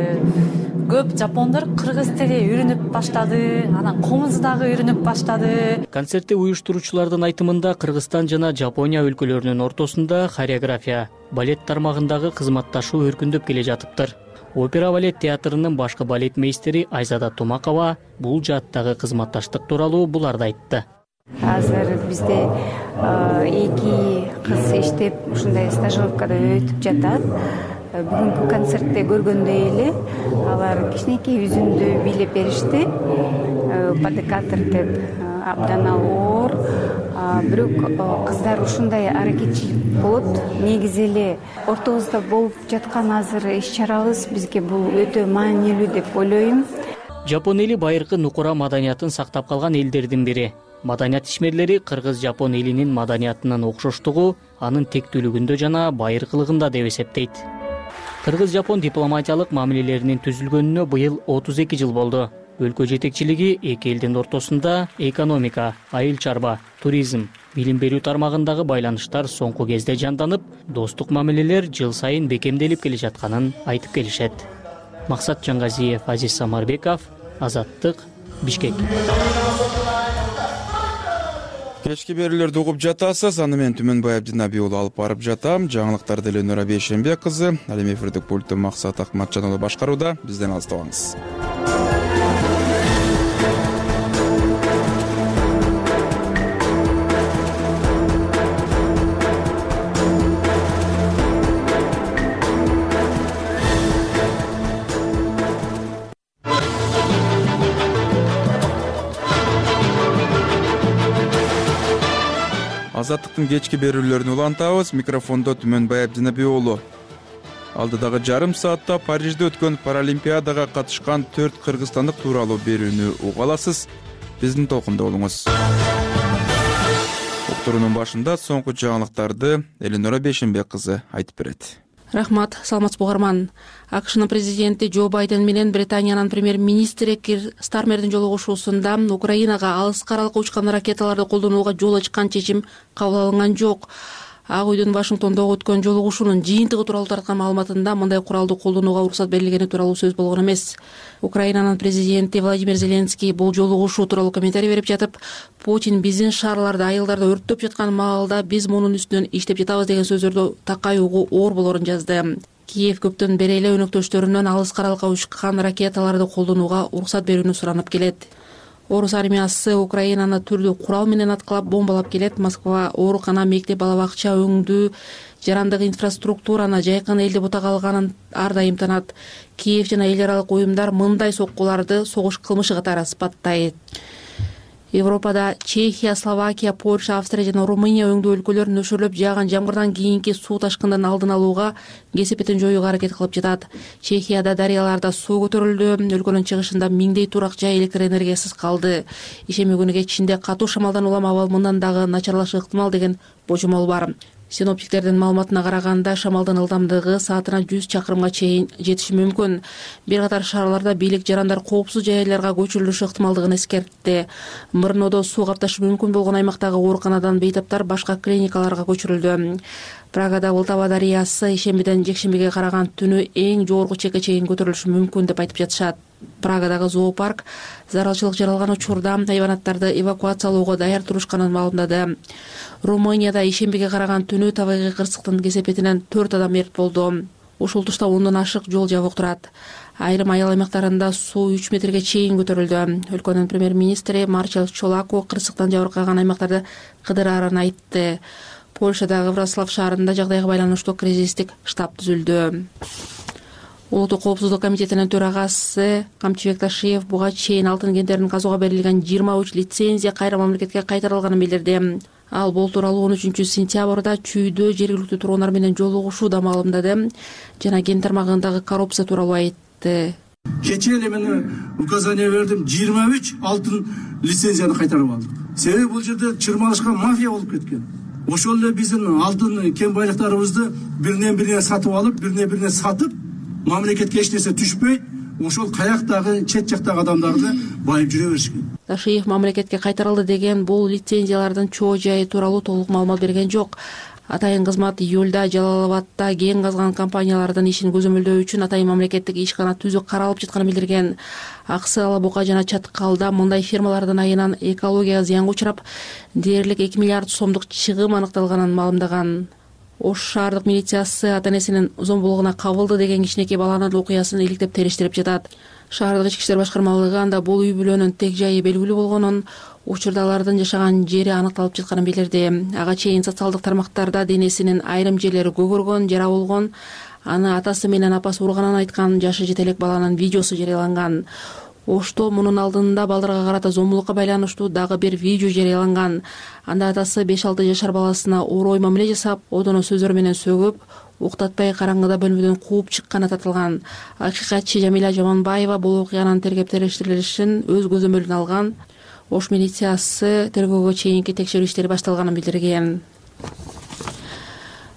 көп жапондор кыргыз тили үйрөнүп баштады, анан комуз дагы үйрөнүп баштады. Концертти уюштуруучулардын айтымында Кыргызстан жана Жапония өлкөлөрүнүн ортосунда хореография, балет тармагындагы кызматташуу өркүндөп келе жатыптыр. Опера балет театрынын башкы балет мейстери Айзада Тумакова бул жааттагы кызматташтык тууралуу буларды айтты. Азыр бизде эки кыз иштеп, ушундай стажировкада өтүп жатат. Бүгүнкү концертте көргөндөй эле алар кичинекей үзүндү бийлеп беришти. Падекатыр деп абдан оор. Бирок кыздар ушундай аракетчил болот. Негизи эле ортобузда болуп жаткан азыр иш-чарабыз бизге бул өтө маанилүү деп ойлойм. Жапон эли байыркы нукура маданиятын сактап калган элдердин бири. Маданият ишмерлери кыргыз-жапон элинин маданиятынын окшоштугу анын тектүүлүгүндө жана байыркылыгында деп эсептейт. Кыргыз-жапон дипломатиялык мамилелеринин түзүлгөнүнө быйыл отуз эки жыл болду. өлкө жетекчилиги эки элдин ортосунда экономика, айыл чарба, туризм, билим берүү тармагындагы байланыштар соңку кезде жанданып, достук мамилелер жыл сайын бекемделип келе жатканын айтып келишет. Максат Жаңгазиев, Азиз Самарбеков, Азаттык, Бишкек. Кечки берүүлөрдү угуп жатасыз. Аны мен Түмөнбай Абдинаби уулу алып барып жатам. Жаңылыктарды Эленора Бейшембек кызы, ал эми эфирдик пультту Максат Акматжан уулу башкарууда. Бизден алыстабаңыз. Азаттыктын кечки берүүлөрүн улантабыз. Микрофондо Түмөнбай Абдинаби уулу. Алдыдагы жарым саатта Парижде өткөн Паралимпиадага катышкан төрт кыргызстандык тууралуу берүүнү уга аласыз. Биздин толкунда болуңуз. Уктуруунун башында соңку жаңылыктарды Эленора Бейшембек кызы айтып берет. Рахмат, саламатсызбы угарман. АКШнын президенти Джо Байден менен Британиянын премьер-министри Кир Стармердин жолугушуусунда Украинага алыска аралыкка учкан ракеталарды колдонууга жол ачкан чечим кабыл алынган жок. Ак үйдүн Вашингтондогу өткөн жолугушуунун жыйынтыгы тууралуу тарткан маалыматында мындай куралды колдонууга уруксат берилгени тууралуу сөз болгон эмес. Украинанын президенти Владимир Зеленский бул жолугушуу тууралуу комментарий берип жатып, Путин биздин шаарларды, айылдарды өрттөп жаткан маалда биз мунун үстүнөн иштеп жатабыз деген сөздөрдү такай угуу оор болорун жазды. Киев көптөн бери эле өнөктөштөрүнөн алыска аралыкка учкан ракеталарды колдонууга уруксат берүүнү суранып келет. Орус армиясы Украинаны түрдүү курал менен аткылап бомбалап келет. Москва оорукана, мектеп, бала бакча, өңдүү, жарандык инфраструктураны жайкын элди бутага алганын ар дайым танат. Киев жана эл аралык уюмдар мындай соккуларды согуш кылмышы катары сыпаттайт. Европада Чехия, Словакия, Польша, Австрия жана Румыния өңдүү өлкөлөр нөшөрлөп жааган жамгырдан кийинки суу ташкындын алдын алууга, кесепетин жоюуга аракет кылып жатат. Чехияда дарыяларда суу көтөрүлдү. Өлкөнүн чыгышында миңдей турак жай электр энергиясыз калды. Ишеме күнү кечинде катуу шамалдан улам абал мындан дагы начарлашы ыктымал деген божомол бар. Синоптиктердин маалыматына караганда, шамалдын ылдамдыгы саатына жүз чакырымга чейин жетиши мүмкүн. Бир катар шаарларда бийлик жарандар коопсуз жайларга көчүрүлүшү ыктымалдыгын эскертти. Мурнодо суу капташы мүмкүн болгон аймактагы ооруканадан бейтаптар башка клиникаларга көчүрүлдү. Прагада Влтава дарыясы ишембиден жекшембиге караган түнү эң жогорку чекке чейин көтөрүлүшү мүмкүн деп айтып жатышат. Прагадагы зоопарк зарылчылык жаралган учурда хайванаттарды эвакуациялоого даяр турушканын маалымдады. Румынияда ишембиге караган түнү табигый кырсыктын кесепетинен төрт адам мерт болду. Ушул тушта ондон ашык жол жабык турат. Айрым айыл аймактарында суу үч метрге чейин көтөрүлдү. Өлкөнүн премьер-министри Марчел Чолаку кырсыктан жабыркаган аймактарды кыдыраарын айтты. Польшадагы Вроцлав шаарында жагдайга байланыштуу кризистик штаб түзүлдү. Улуттук коопсуздук комитетинин төрагасы Камчыбек Ташиев буга чейин алтын кендерин казууга берилген жыйырма үч лицензия кайра мамлекетке кайтарылганын билдирди. Ал бул тууралуу он үчүнчү сентябрда Чүйдө жергиликтүү тургундар менен жолугушууда маалымдады жана кен тармагындагы коррупция тууралуу айтты. Кечээ эле мен указание бердим, жыйырма үч алтын лицензияны кайтарып алдык. Себеби бул жерде чырмалышкан мафия болуп кеткен. Ошол эле биздин алтын кен байлыктарыбызды биринен бирине сатып алып, биринен бирине сатып, мамлекетке эч нерсе түшпөйт. Ошол каяктагы чет жактагы адамдарды байып жүрө беришкен. Ташиев мамлекетке кайтарылды деген бул лицензиялардын чоо жайы тууралуу толук маалымат берген жок. Атайын кызмат июлда Жалал Абадта кен казган компаниялардын ишин көзөмөлдөө үчүн атайын мамлекеттик ишкана түзүү каралып жатканын билдирген. Аксы, Ала Бука жана Чаткалда мындай фирмалардын айынан экологияга зыянга учурап, дээрлик эки миллиард сомдук чыгым аныкталганын маалымдаган. Ош шаардык милициясы ата-энесинин зомбулугуна кабылды деген кичинекей баланын окуясын иликтеп териштирип жатат. Шаардык ички иштер башкармалыгы анда бул үй бүлөнүн тег жайы белгилүү болгонун, учурда алардын жашаган жери аныкталып жатканын билдирди. Ага чейин социалдык тармактарда денесинин айрым жерлери көгөргөн, жара болгон, аны атасы менен апасы урганын айткан жашы жете элек баланын видеосу жарыяланган. Ошто мунун алдында балдарга карата зомбулукка байланыштуу дагы бир видео жарыяланган. Анда атасы беш алты жашар баласына орой мамиле жасап, одоно сөздөр менен сөгүп, уктатпай караңгыда бөлмөдөн кууп чыкканы татылган. Акыйкатчы Жамиля Жаманбаева бул окуянын тергеп териштирилишин өз көзөмөлүнө алган. Ош милициясы тергөөгө чейинки текшерүү иштери башталганын билдирген.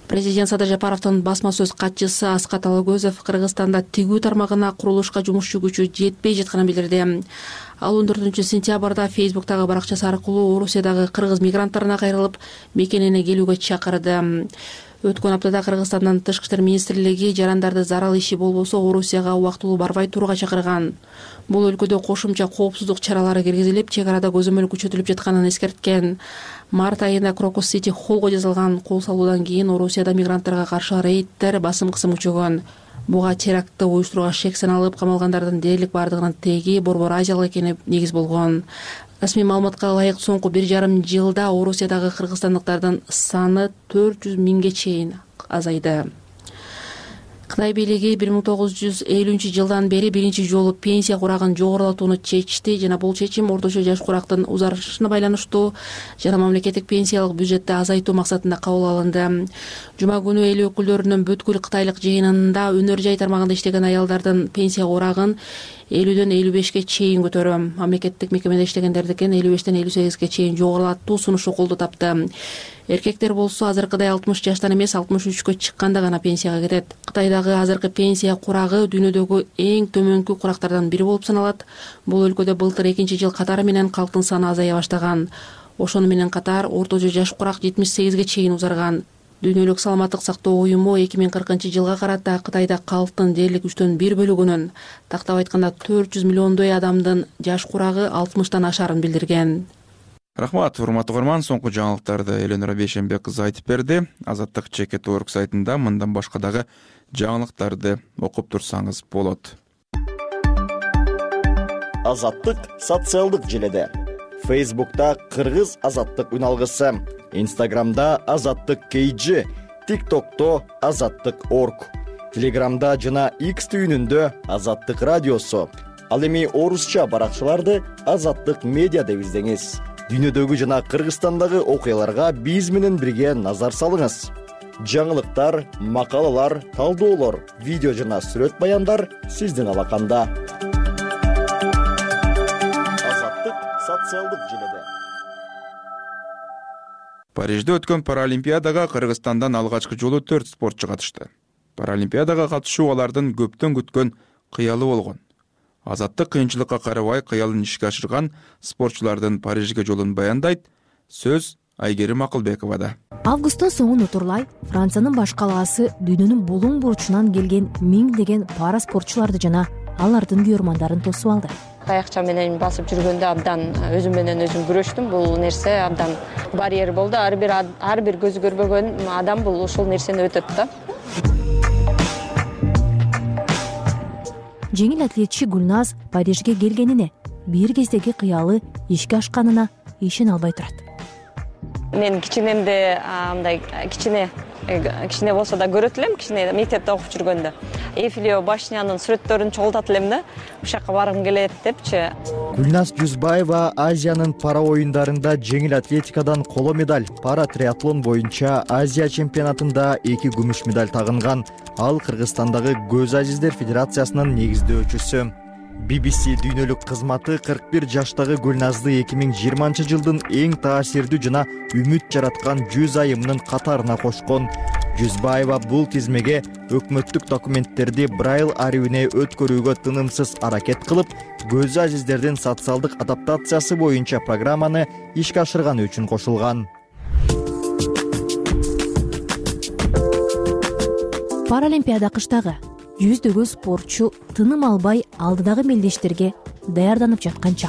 Президент Садыр Жапаровдун басма сөз катчысы Аскат Алагөзов Кыргызстанда тигүү тармагына курулушка жумушчу күчү жетпей жатканын билдирди. Ал он төртүнчү сентябрда Фейсбуктагы баракчасы аркылуу Орусиядагы кыргыз мигранттарына кайрылып, мекенине келүүгө чакырды. Өткөн аптада Кыргызстандан Тышкы иштер министрлиги жарандарды зарал иши болбосо Орусияга убактылуу барбай турууга чакырган. Бул өлкөдө кошумча коопсуздук чаралары киргизилип, чек арада көзөмөл күчөтүлүп жатканын эскерткен. Март айында Крокус Сити холлго жазылган кол салуудан кийин Орусияда мигранттарга каршы рейдтер басым кысым күчөгөн. Буга терактты уюштурууга шек саналып, камалгандардын дээрлик бардыгынын теги Борбор Азиялык экени негиз болгон. Расмий маалыматка ылайык соңку бир жарым жылда Орусиядагы кыргызстандыктардын саны төрт жүз миңге чейин азайды. Кытай бийлиги бир миң тогуз жүз элүүнчү жылдан бери биринчи жолу пенсия курагын жогорулатууну чечти жана бул чечим орточо жаш курактын узарышына байланыштуу жана мамлекеттик пенсиялык бюджетти азайтуу максатында кабыл алынды. Жума күнү эл өкүлдөрүнүн бүткүл кытайлык жыйынында өнөр жай тармагында иштеген аялдардын пенсия курагын элүүдөн элүү бешке чейин көтөрөм, мамлекеттик мекемеде иштегендердикин элүү бештен элүү сегизге чейин жогорулатуу сунушу колдоо тапты. Эркектер болсо азыркыдай алтымыш жаштан эмес алтымыш үчкө чыкканда гана пенсияга кетет. Кытайдагы азыркы пенсия курагы дүйнөдөгү эң төмөнкү курактардан бири болуп саналат. Бул өлкөдө былтыр экинчи жыл катары менен калктын саны азая баштаган. Ошону менен катар орточо жаш курак жетимиш сегизге чейин узарган. Дүйнөлүк саламаттык сактоо уюму эки миң кыркынчы жылга карата Кытайда калктын дээрлик үчтөн бир бөлүгүнүн, тактап айтканда төрт жүз миллиондой адамдын жаш курагы алтымыштан ашарын билдирген. Рахмат, урматтуу көрөрман, соңку жаңылыктарды Эленора Бейшенбек кызы айтып берди. Азаттык чекит точка орг сайтында мындан башка дагы жаңылыктарды окуп турсаңыз болот. Азаттык социалдык желеде. Фейсбукта Кыргыз азаттык үналгысы, Инстаграмда Азаттык кей джи, ТикТокто Азаттык точка орг, Телеграмда жана X түйүнүндө Азаттык радиосу. Ал эми орусча баракчаларды Азаттык медиа деп издеңиз. Дүйнөдөгү жана Кыргызстандагы окуяларга биз менен бирге назар салыңыз. Жаңылыктар, макалалар, талдоолор, видео жана сүрөт баяндар сиздин алаканда. Азаттык социалдык желеде. Парижде өткөн Паралимпиадага Кыргызстандан алгачкы жолу төрт спортчу катышты. Паралимпиадага катышуу алардын көптөн күткөн кыялы болгон. Азаттык кыйынчылыкка карабай кыялын ишке ашырган спортчулардын Парижге жолун баяндайт. Сөз Айгерим Акылбековада. Августтун соңун утурлай Франциянын баш калаасы дүйнөнүн булуң бурчунан келген миңдеген пара спортчуларды жана алардын күйөрмандарын тосуп алды. Таякча менен басып жүргөндө абдан өзүм менен өзүм күрөштүм. Бул нерсе абдан барьер болду. Ар бир ар бир көзү көрбөгөн адам бул ушул нерсени өтөт да. Жеңил атлетчи Гүлназ Парижге келгенине, бир кездеги кыялы ишке ашканына ишене албай турат. Мен кичинемде мындай кичине кичине болсо да көрөт элем, кичине мектепте окуп жүргөндө. Эйфелева башнянын сүрөттөрүн чогултат элем да, ушакка баргым келет депчи. Гүлназ Жүзбаева Азиянын пара оюндарында жеңил атлетикадан коло медаль, пара триатлон боюнча Азия чемпионатында эки күмүш медаль тагынган. Ал Кыргызстандагы Көз Азиздер Федерациясынын негиздөөчүсү. би би си дүйнөлүк кызматы кырк бир жаштагы Гүлназды эки миң жыйырманчы жылдын эң таасирдүү жана үмүт жараткан жүз айымынын катарына кошкон. Жүзбаева бул тизмеге өкмөттүк документтерди Брайл арибине өткөрүүгө тынымсыз аракет кылып, Көз Азиздердин социалдык адаптациясы боюнча программаны ишке ашырганы үчүн кошулган. Паралимпиада кыштагы жүздөгөн спортчу тыным албай алдыдагы мелдештерге даярданып жаткан чак.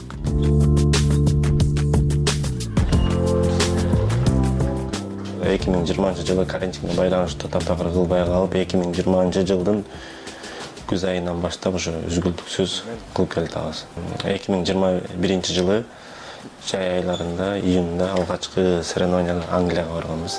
эки миң жыйырманчы жылы карантинге байланыштуу таптакыр кылбай калып, эки миң жыйырманчы жылдын күз айынан баштап ушу үзгүлтүксүз кылып келатабыз. эки миң жыйырма биринчи жылы жай айларында, июнда алгачкы соревнованияга Англияга барганбыз.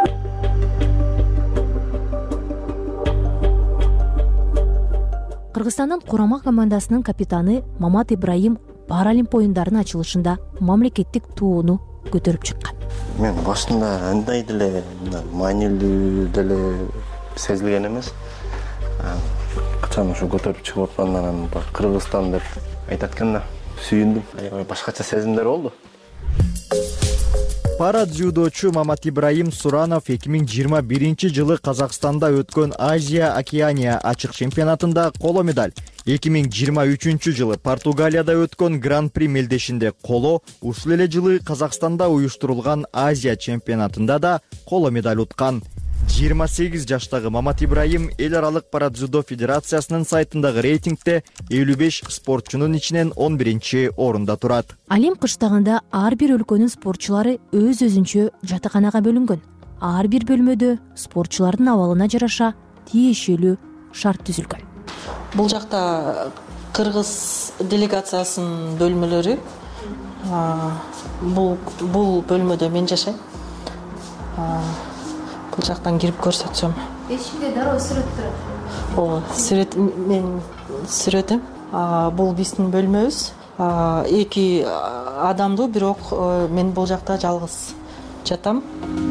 Кыргызстандын курама командасынын капитаны Мамат Ибраим Паралимп оюндарынын ачылышында мамлекеттик тууну көтөрүп чыккан. Мен башында андай деле маанилүү деле сезилген эмес. Качан ушу көтөрүп чыгып аткандан Кыргызстан деп айтат экен да, сүйүндүм. Аябай башкача сезимдер болду. Пара дзюдочу Мамат Ибраим Суранов эки миң жыйырма биринчи жылы Казакстанда өткөн Азия Океания ачык чемпионатында коло медаль. эки миң жыйырма үчүнчү жылы Португалияда өткөн Гран-при мелдешинде коло, ушул эле жылы Казакстанда уюштурулган Азия чемпионатында да коло медаль уткан. жыйырма сегиз жаштагы Мамат Ибраим эл аралык пара дзюдо федерациясынын сайтындагы рейтингде элүү беш спортчунун ичинен он биринчи орунда турат. Олимп кыштагында ар бир өлкөнүн спортчулары өз өзүнчө жатаканага бөлүнгөн. Ар бир бөлмөдө спортчулардын абалына жараша тиешелүү шарт түзүлгөн. Бул жакта кыргыз делегациясынын бөлмөлөрү. Бул бул бөлмөдө мен жашайм. Бул жактан кирип көрсөтсөм. Эшикте дароо сүрөт турат. Ооба, сүрөт мен сүрөтөм. Бул биздин бөлмөбүз. Эки адамдуу, бирок мен бул жакта жалгыз жатам.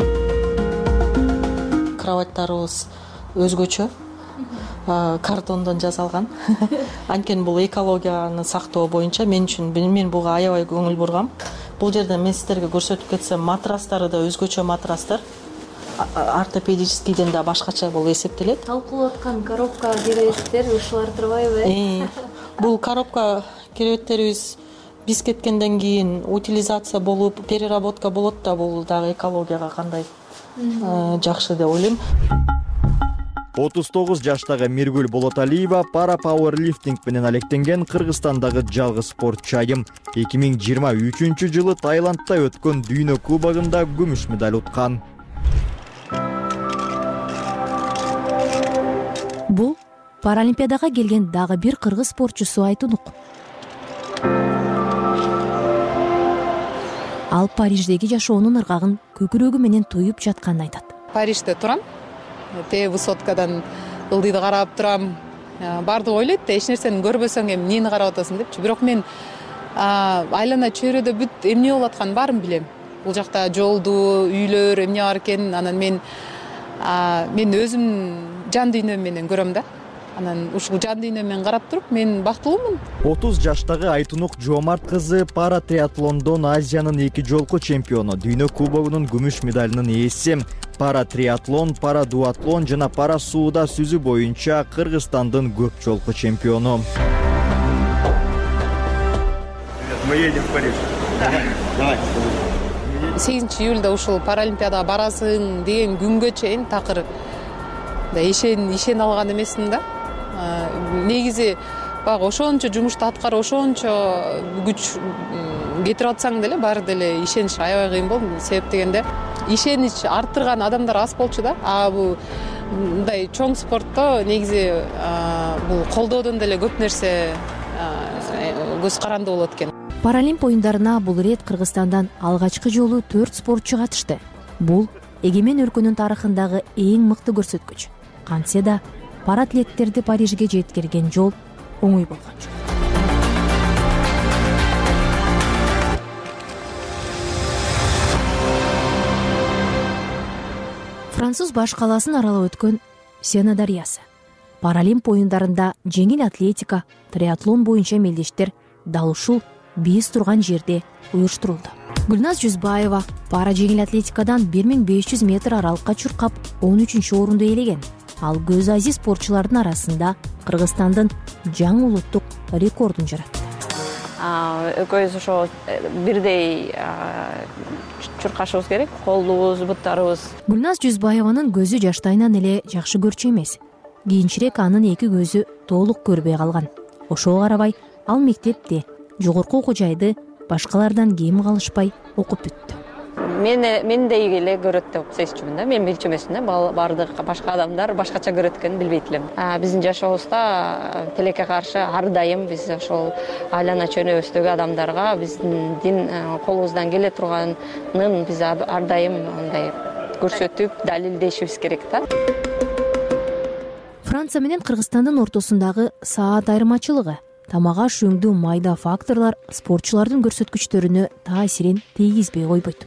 Кроваттарыбыз өзгөчө. Картондон жасалган. Анткени бул экологияны сактоо боюнча мен үчүн мен буга аябай көңүл бургам. Бул жерде мен сиздерге көрсөтүп кетсем, матрастары да өзгөчө матрастар. Ортопедическийден да башкача болуп эсептелет. Талкуулап аткан коробка керебеттер ушулар турбайбы? Бул коробка керебеттерибиз биз кеткенден кийин утилизация болуп, переработка болот да, бул дагы экологияга кандай жакшы деп ойлойм. отуз тогуз жаштагы Миргүл Болоталиева пара пауэрлифтинг менен алектенген Кыргызстандагы жалгыз спортчу айым. эки миң жыйырма үчүнчү жылы Таиландда өткөн дүйнө кубогунда күмүш медаль уткан. Бул Паралимпиадага келген дагы бир кыргыз спортчусу Айтунук. Ал Париждеги жашоонун ыргагын көкүрөгү менен туюп жатканын айтат. Парижде турам. Те высоткадан ылдыйды карап турам. Бардыгы ойлойт да, эч нерсени көрбөсөң эми эмнени карап атасың депчи. Бирок мен айлана чөйрөдө бүт эмне болуп атканын баарын билем. Бул жакта жолду, үйлөр эмне бар экен, анан мен мен өзүм жан дүйнөм менен көрөм да. Анан ушул жан дүйнөм менен карап туруп мен бактылуумун. отуз жаштагы Айтунук Жоомарт кызы пара триатлондон Азиянын эки жолку чемпиону, дүйнө кубогунун күмүш медалынын ээси. Пара триатлон, пара дуатлон жана пара сууда сүзүү боюнча Кыргызстандын көп жолку чемпиону. Мы едем в Париж. Давай. сегизинчи июлда ушул Паралимпиадага барасың деген күнгө чейин такыр да ишен ишен алган эмесмин да. Негизи баягы ошончо жумушту аткарып, ошончо күч кетирип атсаң деле баары деле ишениш аябай кыйын болду. Себеп дегенде ишенич арттырган адамдар аз болчу да. А бул мындай чоң спортто негизи бул колдоодон деле көп нерсе көз каранды болот экен. Паралимп оюндарына бул ирет Кыргызстандан алгачкы жолу төрт спортчу катышты. Бул эгемен өлкөнүн тарыхындагы эң мыкты көрсөткүч. Кантсе да паратлеттерди Парижге жеткирген жол оңой болгон жок. Француз баш калаасын аралап өткөн Сена дарыясы. Паралимп оюндарында жеңил атлетика, триатлон боюнча мелдештер дал ушул биз турган жерде уюштурулду. Гүлназ Жүзбаева пара жеңил атлетикадан бир миң беш жүз метр аралыкка чуркап он үчүнчү орунду ээлеген. Ал көз азиз спортчулардын арасында Кыргызстандын жаңы улуттук рекордун жаратты. Экөөбүз ошо бирдей чуркашыбыз керек, колубуз, буттарыбыз. Гүлназ Жүзбаеванын көзү жаштайынан эле жакшы көрчү эмес. Кийинчерээк анын эки көзү толук көрбөй калган. Ошого карабай ал мектепте, жогорку окуу жайды башкалардан кем калышпай окуп бүттү. Мен мендей эле көрөт деп сезчүмүн да. Мен билчү эмесмин да. Баардык башка адамдар башкача көрөт экенин билбейт элем. Биздин жашообузда тилекке каршы ар дайым биз ошол айлана чөйрөбүздөгү адамдарга биздин дин колубуздан келе турганын биз ар дайым андай көрсөтүп, далилдешибиз керек да. Франция менен Кыргызстандын ортосундагы саат айырмачылыгы, тамак аш өңдүү майда факторлор спортчулардын көрсөткүчтөрүнө таасирин тийгизбей койбойт.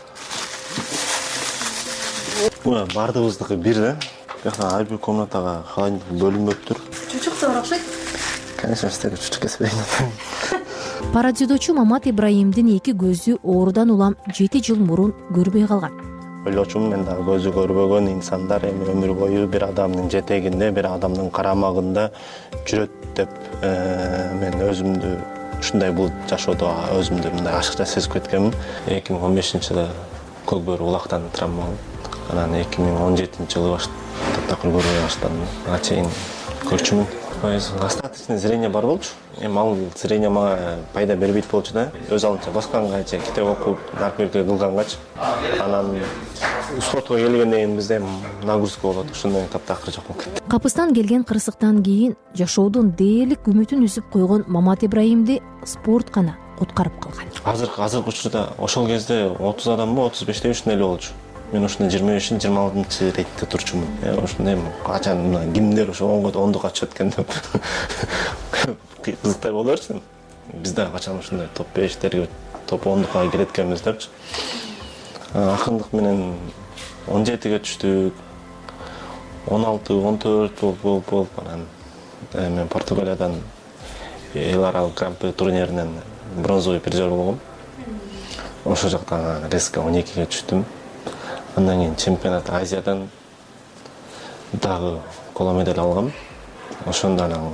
Бардыгыбыздыкы бир да. Бияка ар бир комнатага холодильник бөлүнбөп тур. Чучук да бар окшойт. Конечно, сиздерге чучук кесбейт. Парадзюдочу Мамат Ибраимдин эки көзү оорудан улам жети жыл мурун көрбөй калган. Ойлочумун мен дагы көзү көрбөгөн инсандар эми өмүр бою бир адамдын жетегинде, бир адамдын карамагында жүрөт деп мен өзүмдү ушундай бул жашоодо өзүмдү мындай ашыкча сезип кеткенмин. эки миң он бешинчи жылы көк бөрү улактан травма болуп, анан эки миң он жетинчи жылы таптакыр көрбөй баштадым. Ага чейин көрчүмүн. Остаточный зрение бар болчу. Эми ал зрение мага пайда бербейт болчу да. Өз алдынча баскангачы, китеп окуп, наркотика кылгангачы. Анан спортко келгенден кийин бизде нагрузка болот. Ошондон таптакыр жок болуп кетти. Капыстан келген кырсыктан кийин жашоодун дээрлик үмүтүн үзүп койгон Мамат Ибраимди спорт гана куткарып калган. Азыр азыркы учурда ошол кезде отуз адамбы, отуз бештей ушундай эле болчу. Мен ошондо жыйырма беш жыйырма алтынчы рейтте турчумун. Ошондой качан кимдер ошо ондукка чыгат экен деп кызыктай болорчу. Биз да качан ушундай топ бештерге, топ ондукка кирет экенбиз депчи. Акындык менен он жетиге түштүк. он алты он төрт болуп болуп анан мен Португалиядан эл аралык гран-при турниринен бронзовый призер болгом. Ошол жактан резко он экиге түштүм. Андан кийин чемпионат Азиядан дагы коло медаль алгам. Ошондо анан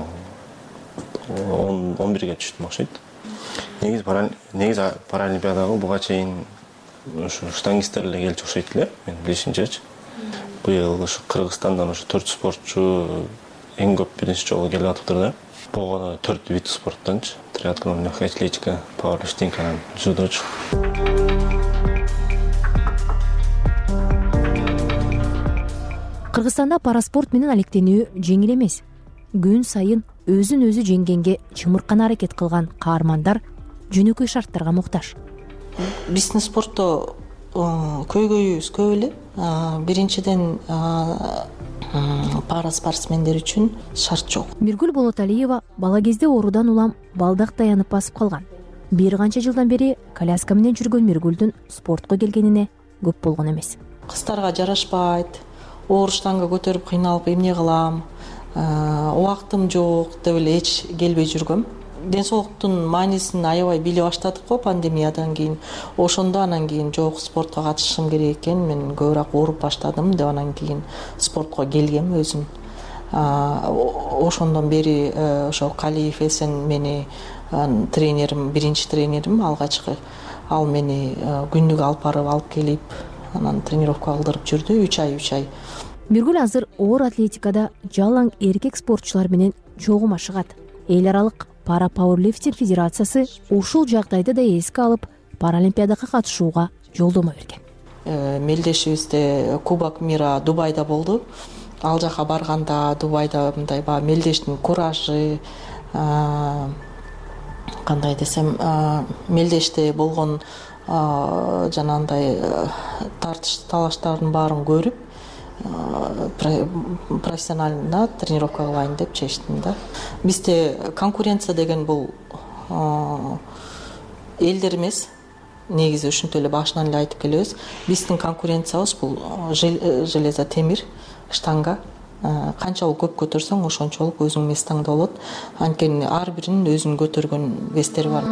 он бирге түштүм окшойт. Негизи негизи паралимпиадага буга чейин ушу штангисттер эле келчү окшойт эле, мен билишимчечи. Быйыл ушу Кыргызстандан ушу төрт спортчу эң көп биринчи жолу келип атыптыр да. Болгону төрт вид спорттончу: триатлон, легкая атлетика, пауэрлифтинг, анан дзюдочу. Кыргызстанда параспорт менен алектенүү жеңил эмес. Күн сайын өзүн өзү жеңгенге чымыркан аракет кылган каармандар жөнөкөй шарттарга муктаж. Биздин спортто көйгөйүбүз көп эле. Биринчиден пара спортсмендер үчүн шарт жок. Миргүл Болоталиева бала кезде оорудан улам балдак таянып басып калган. Бир канча жылдан бери коляска менен жүргөн Миргүлдүн спортко келгенине көп болгон эмес. Кыздарга жарашпайт, оор штанга көтөрүп кыйналып эмне кылам, убактым жок деп эле эч келбей жүргөм. Ден соолуктун маанисин аябай биле баштадык го пандемиядан кийин. Ошондо анан кийин жок, спортко катышышым керек экен, мен көбүрөөк ооруп баштадым деп анан кийин спортко келгем өзүм. Ошондон бери ошо Калиев Эсен мени тренерим, биринчи тренерим алгачкы. Ал мени күндүк алып барып алып келип, анан тренировка кылдырып жүрдү үч ай үч ай. Миргүл азыр оор атлетикада жалаң эркек спортчулар менен чогум ашыгат. Эл аралык пара пауэрлифтинг федерациясы ушул жагдайды да эске алып, паралимпиадага катышууга жолдомо берген. Мелдешибизде Кубок мира Дубайда болду. Ал жака барганда Дубайда мындай ба мелдештин куражы, кандай десем, мелдеште болгон жанагындай тартыш талаштардын баарын көрүп, профессионально тренировка кылайын деп чечтим да. Бизде конкуренция деген бул элдер эмес. Негизи ушинтип эле башынан эле айтып келебиз. Биздин конкуренциябыз бул железо, темир, штанга. Канчалык көп көтөрсөң, ошончолук өзүң местаңда болот. Анткени ар биринин өзүнүн көтөргөн вестери бар.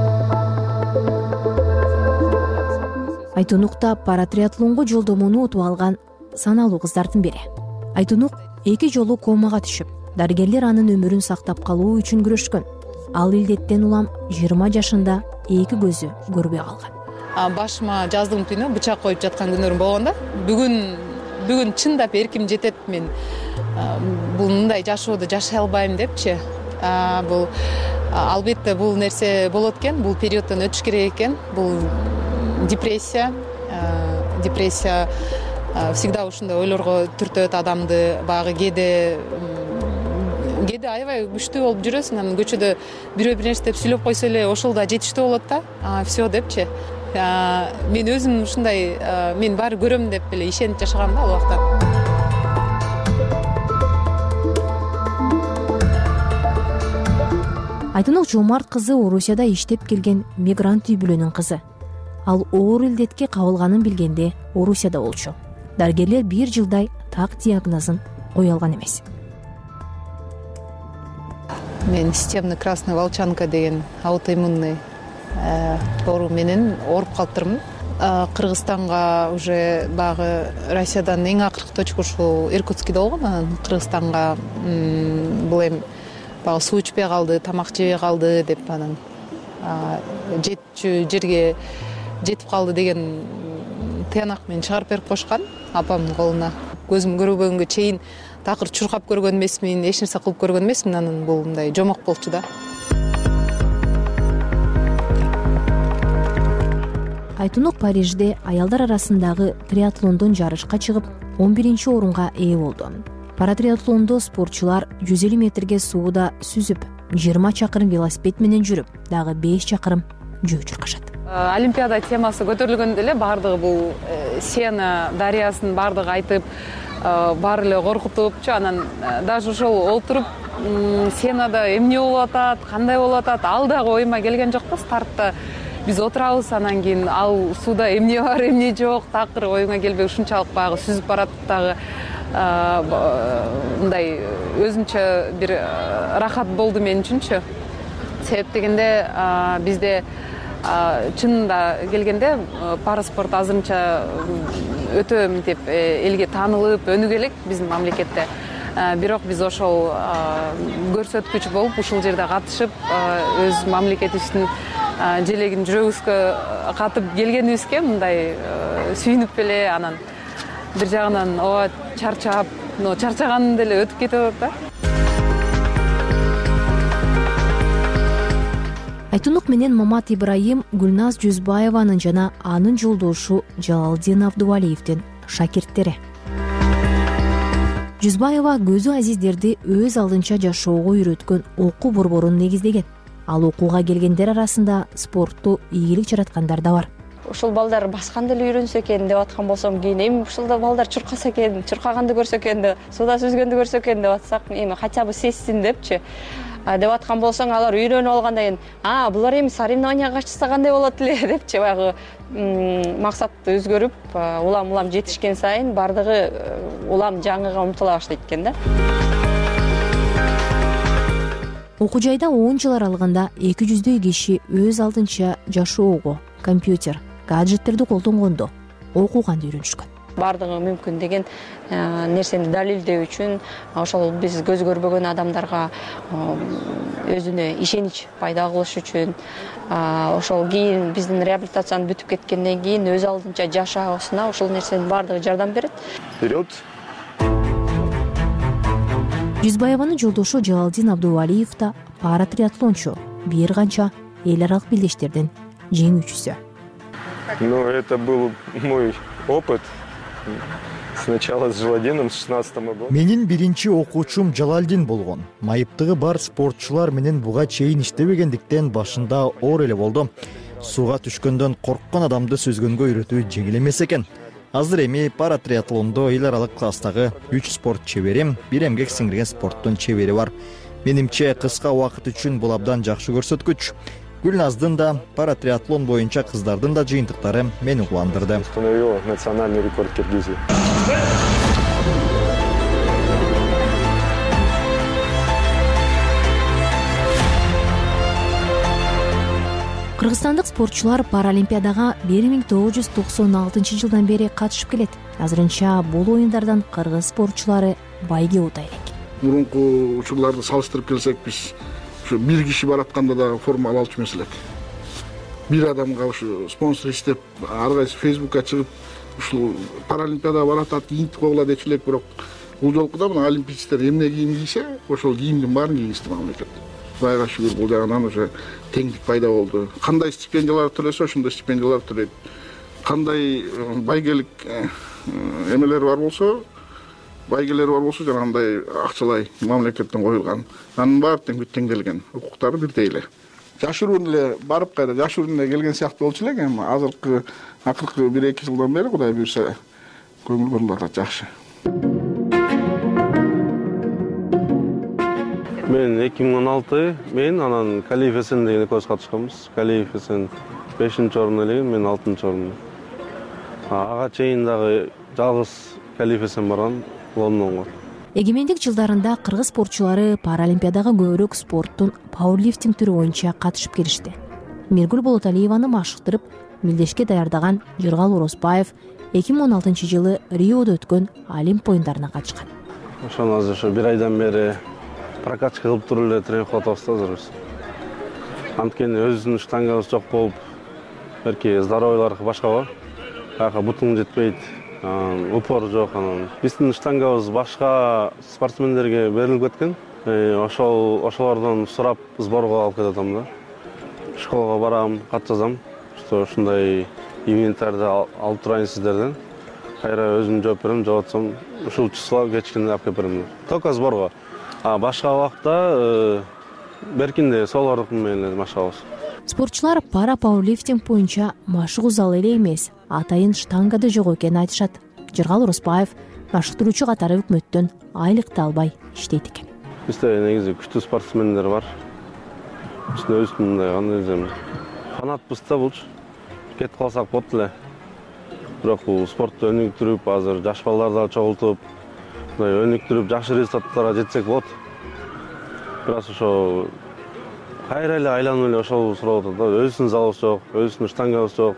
Айтунукта паратриатлонго жолдомону утуп алган саналуу кыздардын бири. Айтунук эки жолу комага түшүп, дарыгерлер анын өмүрүн сактап калуу үчүн күрөшкөн. Ал илдеттен улам жыйырма жашында эки көзү көрбөй калган. Башыма жаздыгым түнү бычак коюп жаткан күнөрүм болгон да. Бүгүн бүгүн чындап эрким жетет, мен бул мындай жашоодо жашай албайм депчи. Бул албетте бул нерсе болот экен, бул периоддон өтүш керек экен. Бул депрессия, депрессия всегда ушундай ойлорго түртөт адамды. Багы кээде кээде аябай күчтүү болуп жүрөсүң, анан көчөдө бирөө бир нерсе деп сүйлөп койсо эле ошол да жетиштүү болот да. Все депчи. Мен өзүм ушундай, мен баары көрөм деп эле ишенип жашагам да ал убакта. Айтунук Жомарт кызы Орусияда иштеп келген мигрант үй бүлөнүн кызы. Ал оор илдетке кабылганын билгенде Орусияда болчу. Дарыгерлер бир жылдай так диагнозун кое алган эмес. мен системный красная волчанка деген аутоиммунный оору менен ооруп калыптырмын. Кыргызстанга уже багы Россиядан эң акыркы точка ушул Иркутскийде болгон. Анан Кыргызстанга бул эми багы суу ичпей калды, тамак жебей калды деп анан жетчү жерге жетип калды деген тыянак менен чыгарып берип коюшкан апамдын колуна. Көзүм көрбөгөнгө чейин такыр чуркап көргөн эмесмин, эч нерсе кылып көргөн эмесмин. Анан бул мындай жомок болчу да. Айтунук Парижде аялдар арасындагы триатлондон жарышка чыгып он биринчи орунга ээ болду. Паратриатлондо спортчулар жүз элүү метрге сууда сүзүп, жыйырма чакырым велосипед менен жүрүп, дагы беш чакырым жөө чуркашат. Олимпиада темасы көтөрүлгөндө эле баардыгы бул Сена дарыясын баардыгы айтып, баары эле коркутупчу. Анан даже ошол олтуруп Сенада эмне болуп атат, кандай болуп атат, ал дагы оюма келген жок да. Стартта биз отурабыз, анан кийин ал сууда эмне бар, эмне жок, такыр оюңа келбей ушунчалык багы сүзүп барат. Дагы мындай өзүнчө бир рахат болду мен үчүнчү. Себеп дегенде бизде чынында келгенде параспорт азырынча өтө мынтип элге таанылып өнүгө элек биздин мамлекетте. Бирок биз ошол көрсөткүч болуп ушул жерде катышып, өз мамлекетибиздин желегин жүрөгүбүзгө катып келгенибизге мындай сүйүнүп эле, анан бир жагынан ооба чарчап, но чарчаганым деле өтүп кетип атат да. Айтунук менен Мамат Ибраим Гүлназ Жүзбаеванын жана анын жолдошу Жалалдин Абдувалиевдин шакирттери. Жүзбаева көзү азиздерди өз алдынча жашоого үйрөткөн окуу борборун негиздеген. Ал окууга келгендер арасында спортту ийгилик жараткандар да бар. Ушул балдар басканды эле үйрөнсө экен деп аткан болсом, кийин эми ушулда балдар чуркаса экен, чуркаганды көрсө экен, суда сүзгөндү көрсө экен деп атсак, эми хотя бы сезсин депчи деп аткан болсоң, алар үйрөнүп алгандан кийин, а булар эми соревнованияга катышса кандай болот эле депчи баягы максатты өзгөрүп, улам-улам жетишкен сайын бардыгы улам жаңыга умтула баштайт экен да. Окуу жайда он жыл аралыгында эки жүздөй киши өз алдынча жашоого компьютер, гаджеттерди колдонгондо окууганды үйрөнүшкөн. Бардыгы мүмкүн деген нерсени далилдөө үчүн ошол биз көз көрбөгөн адамдарга өзүнө ишенич пайда кылыш үчүн, ошол кийин биздин реабилитациянын бүтүп кеткенден кийин өз алдынча жашоосуна ошол нерсенин бардыгы жардам берет. Вперед! Жүзбаеванын жолдошу Жалалдин Абдувалиев да паратриатлончу, бир канча эл аралык белдештердин жеңүүчүсү. Ну, это был мой опыт. Сначала с Жалалдином с шестнадцатого года. Менин биринчи окуучум Жалалдин болгон. Майыптыгы бар спортчулар менен буга чейин иштебегендиктен башында оор эле болду. Сууга түшкөндөн корккон адамды сүзгөнгө үйрөтүү жеңил эмес экен. Азыр эми паратриатлондо эл аралык класстагы үч спорт чебери, бир эмгек сиңирген спорттун чебери бар. Менимче кыска убакыт үчүн бул абдан жакшы көрсөткүч. Гүлназдын да паратриатлон боюнча кыздардын да жыйынтыктары мени кубандырды. Установила национальный рекорд Киргизии. Кыргызстандык спортчулар Паралимпиадага бир миң тогуз жүз токсон алтынчы жылдан бери катышып келет. Азырынча бул оюндардан кыргыз спортчулары байге ута элек. Мурунку учурларды салыштырып келсек, биз ушу бир киши баратканда да форма ала алчу эмес элек. Бир адамга ушу спонсор иштеп, ар кайсы Фейсбукка чыгып, ушул Паралимпиадага баратат, кийинтип койгула дечү элек, бирок бул жолку да мына олимпийчтер эмне кийим кийсе, ошол кийимдин баарын кийгизди мамлекет. Кудайга шүгүр, бул жагынан уже теңдик пайда болду. Кандай стипендиялар төлөсө, ошондой стипендиялар төлөйт. Кандай байгелик эмелер бар болсо, байгелер бар болсо, жанагындай акчалай мамлекеттен коюлган. Анын баары тең теңделген, укуктары бирдей эле. Жашыруун эле барып кайра жашыруун эле келген сыяктуу болчу элек, эми азыркы акыркы бир эки жылдан бери Кудай буйрса көңүл бурулуп атат жакшы. Мен эки миң он алты, мен анан Калиев Эсен деген экөөбүз катышканбыз. Калиев Эсен бешинчи орун элеген, мен алтынчы орун. Ага чейин дагы жалгыз Калиев Эсен барган Лондонго. эгемендик жылдарында кыргыз спортчулары паралимпиадага көбүрөөк спорттун пауэрлифтинг түрү боюнча катышып келишти. Миргүл Болоталиеваны машыктырып мелдешке даярдаган Жыргал Оросбаев эки миң он алтынчы жылы Риодо өткөн Олимп оюндарына катышкан. Ошону азыр ошо бир айдан бери прокачка кылып туруп эле тренинг кылып атабыз да азыр. Анткени өзүбүздүн штангабыз жок болуп, берки здоровьйларга башкабы. Каяка бутун жетпейт, упор жок. Анан биздин штангабыз башка спортсмендерге берилип кеткен. Ошол ошолордон сурап сборго алып кетатам да. Школага барам, кат жазам, что ушундай инвентарды алып турайын сиздерден. Кайра өзүм жооп берем, жооп атсам, ушул число кечкинде алып келип берем. Только сборго. А башка убакта беркинде солордук менен машыгабыз. Спортчулар пара пауэрлифтинг боюнча машыгуу залы эле эмес, атайын штангада жок экенин айтышат. Жыргал Оросбаев машыктыруучу катары өкмөттөн айлыкты албай иштейт экен. Бизде негизи күчтүү спортсмендер бар. Бизде өзүбүздүн мындай кандай десем, фанатпыз да булчу. Кетип калсак болот эле. Бирок бул спортто өнүктүрүп, азыр жаш балдарды чогултуп, мындай өнүктүрүп, жакшы результаттарга жетсек болот. Бирок ошо кайра эле айланып эле ошол сурап атат да. Өзүнүн залыбыз жок, өзүнүн штангабыз жок.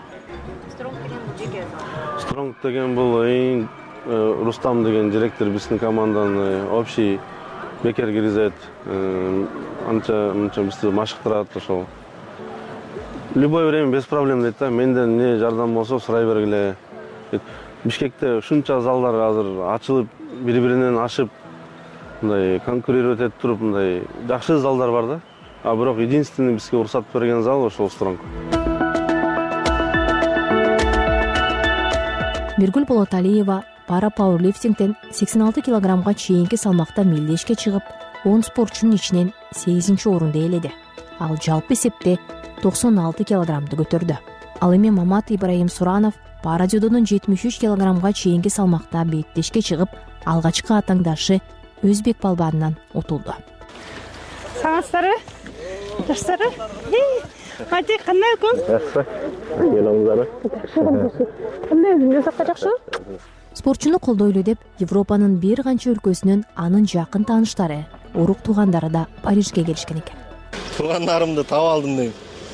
Стронг деген бул эң Рустам деген директор биздин команданы общий бекер киргизет. Анча мынча бизди машыктырат ошол. Любой время без проблем дейт да. Менден эмне жардам болсо сурай бергиле. Бишкекте ушунча залдар азыр ачылып, бири-биринен ашып, мындай конкурировать этип туруп, мындай жакшы залдар бар да. А бирок единственный бизге уруксат берген зал ошол Стронг. Миргүл Болоталиева пара пауэрлифтингден сексен алты килограммга чейинки салмакта мелдешке чыгып, он спортчунун ичинен сегизинчи орунду ээледи. Ал жалпы эсепте токсон алты килограммды көтөрдү. Ал эми Мамат Ибраим Суранов пара дзюдонун жетимиш үч килограммга чейинки салмакта беттешке чыгып, алгачкы атаңдашы өзбек балбанынан утулду. Саламатсыздарбы? Жаштары? Айти, кандай экөн? Жакшы. Келиңиздарбы? Кандай өзүң жасакка жакшы? Спортчуну колдойлу деп Европанын бир канча өлкөсүнөн анын жакын тааныштары, урук туугандары да Парижге келишкен экен. Туугандарымды таап алдым дейм.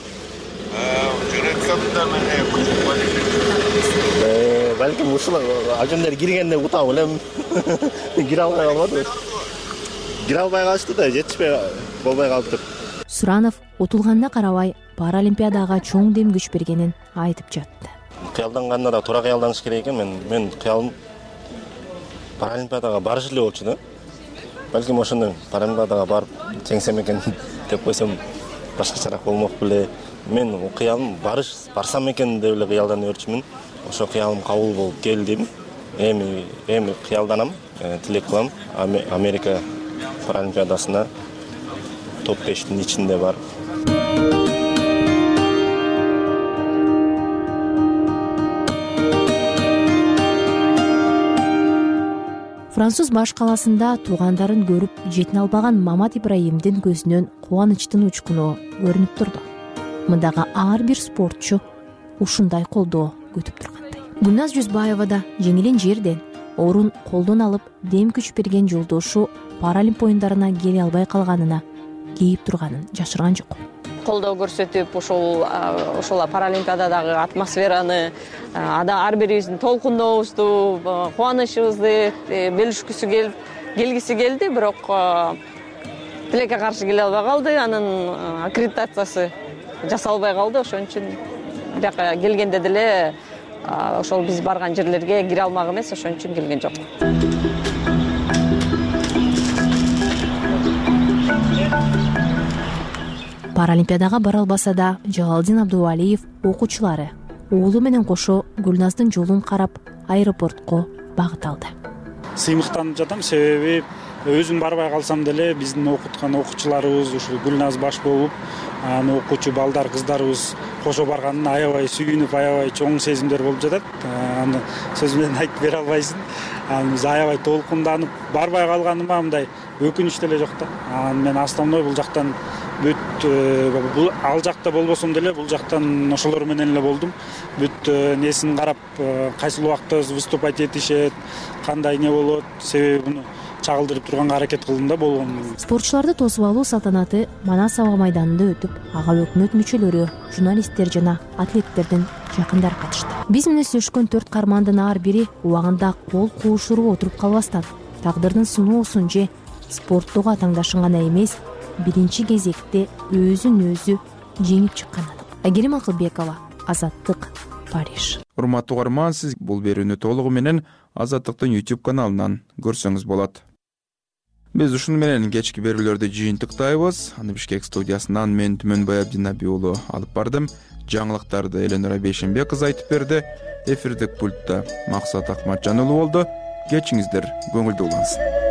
Балким ушул ажымдар киргенде утап элем. Кире албай калбады. Кире албай калышты да, жетишпей болбой калыптыр. Суранов утулганына карабай паралимпиадага чоң дем күч бергенин айтып жатты. Кыялданганда да туура кыялданыш керек экен. Мен мен кыялым паралимпиадага барыш эле болчу да. Балким ошондой паралимпиадага барып жеңсем экен деп койсом башкачараак болмок беле. Мен кыялым барыш, барсам экен деп эле кыялданып өрчүмүн. Ошо кыялым кабыл болуп келдим. Эми эми кыялданам, тилек кылам Америка паралимпиадасына топ бештин ичинде бар. Француз баш каласында туугандарын көрүп жетине албаган Мамат Ибраимдин көзүнөн кубанычтын учкуну көрүнүп турду. Мындагы ар бир спортчу ушундай колдоо күтүп тургандай. Гүлназ Жүзбаева да жеңилен жерден орун колдон алып дем күч берген жолдошу Паралимп оюндарына келе албай калганына кейип турганын жашырган жок. Колдоо көрсөтүп, ошол ошол паралимпиададагы атмосфераны, ада ар бирибиздин толкундообузду, кубанычыбызды бөлүшкүсү келип, келгиси келди, бирок тилекке каршы келе албай калды. Анын аккредитациясы жасалбай калды. Ошон үчүн бияка келгенде деле ошол биз барган жерлерге кире алмак эмес, ошон үчүн келген жок. Паралимпиадага бара албаса да Жалалдин Абдувалиев окуучулары уулу менен кошо Гүлназдын жолун карап аэропортко багыт алды. Сыймыктанып жатам, себеби өзүм барбай калсам деле биздин окуткан окуучуларыбыз ушул Гүлназ баш болуп, аны окуучу балдар, кыздарыбыз кошо барганына аябай сүйүнүп, аябай чоң сезимдер болуп жатат. Аны сөз менен айтып бере албайсың. Аны биз аябай толкунданып барбай калганыма мындай өкүнүч деле жок да. Анан мен основной бул жактан бүт ал жакта болбосом деле бул жактан ошолор менен эле болдум. Бүт несин карап, кайсыл убакта выступать этишет, кандай не болот, себеби буну чагылдырып турганга аракет кылдым да болгон. Спортчуларды тосуп алуу салтанаты Манас аба майданында өтүп, ага өкмөт мүчөлөрү, журналисттер жана атлеттердин жакындары катышты. Биз менен сүйлөшкөн төрт каармандын ар бири убагында кол куушуруп отуруп калбастан, тагдырдын сыноосун же спорттогу атаңдашын гана эмес, биринчи кезекте өзүн өзү жеңип чыккан анык. Айгерим Акылбекова, Азаттык, Париж. Урматтуу угарман, сиз бул берүүнү толугу менен Азаттыктын YouTube каналынан көрсөңүз болот. Биз ушуну менен кечки берүүлөрдү жыйынтыктайбыз. Аны Бишкек студиясынан мен Түмөнбай Абдинаби уулу алып бардым. Жаңылыктарды Эленора Бейшенбек кызы айтып берди. Эфирдик пультта Максат Акматжан уулу болду. Кечиңиздер көңүлдүү улансын.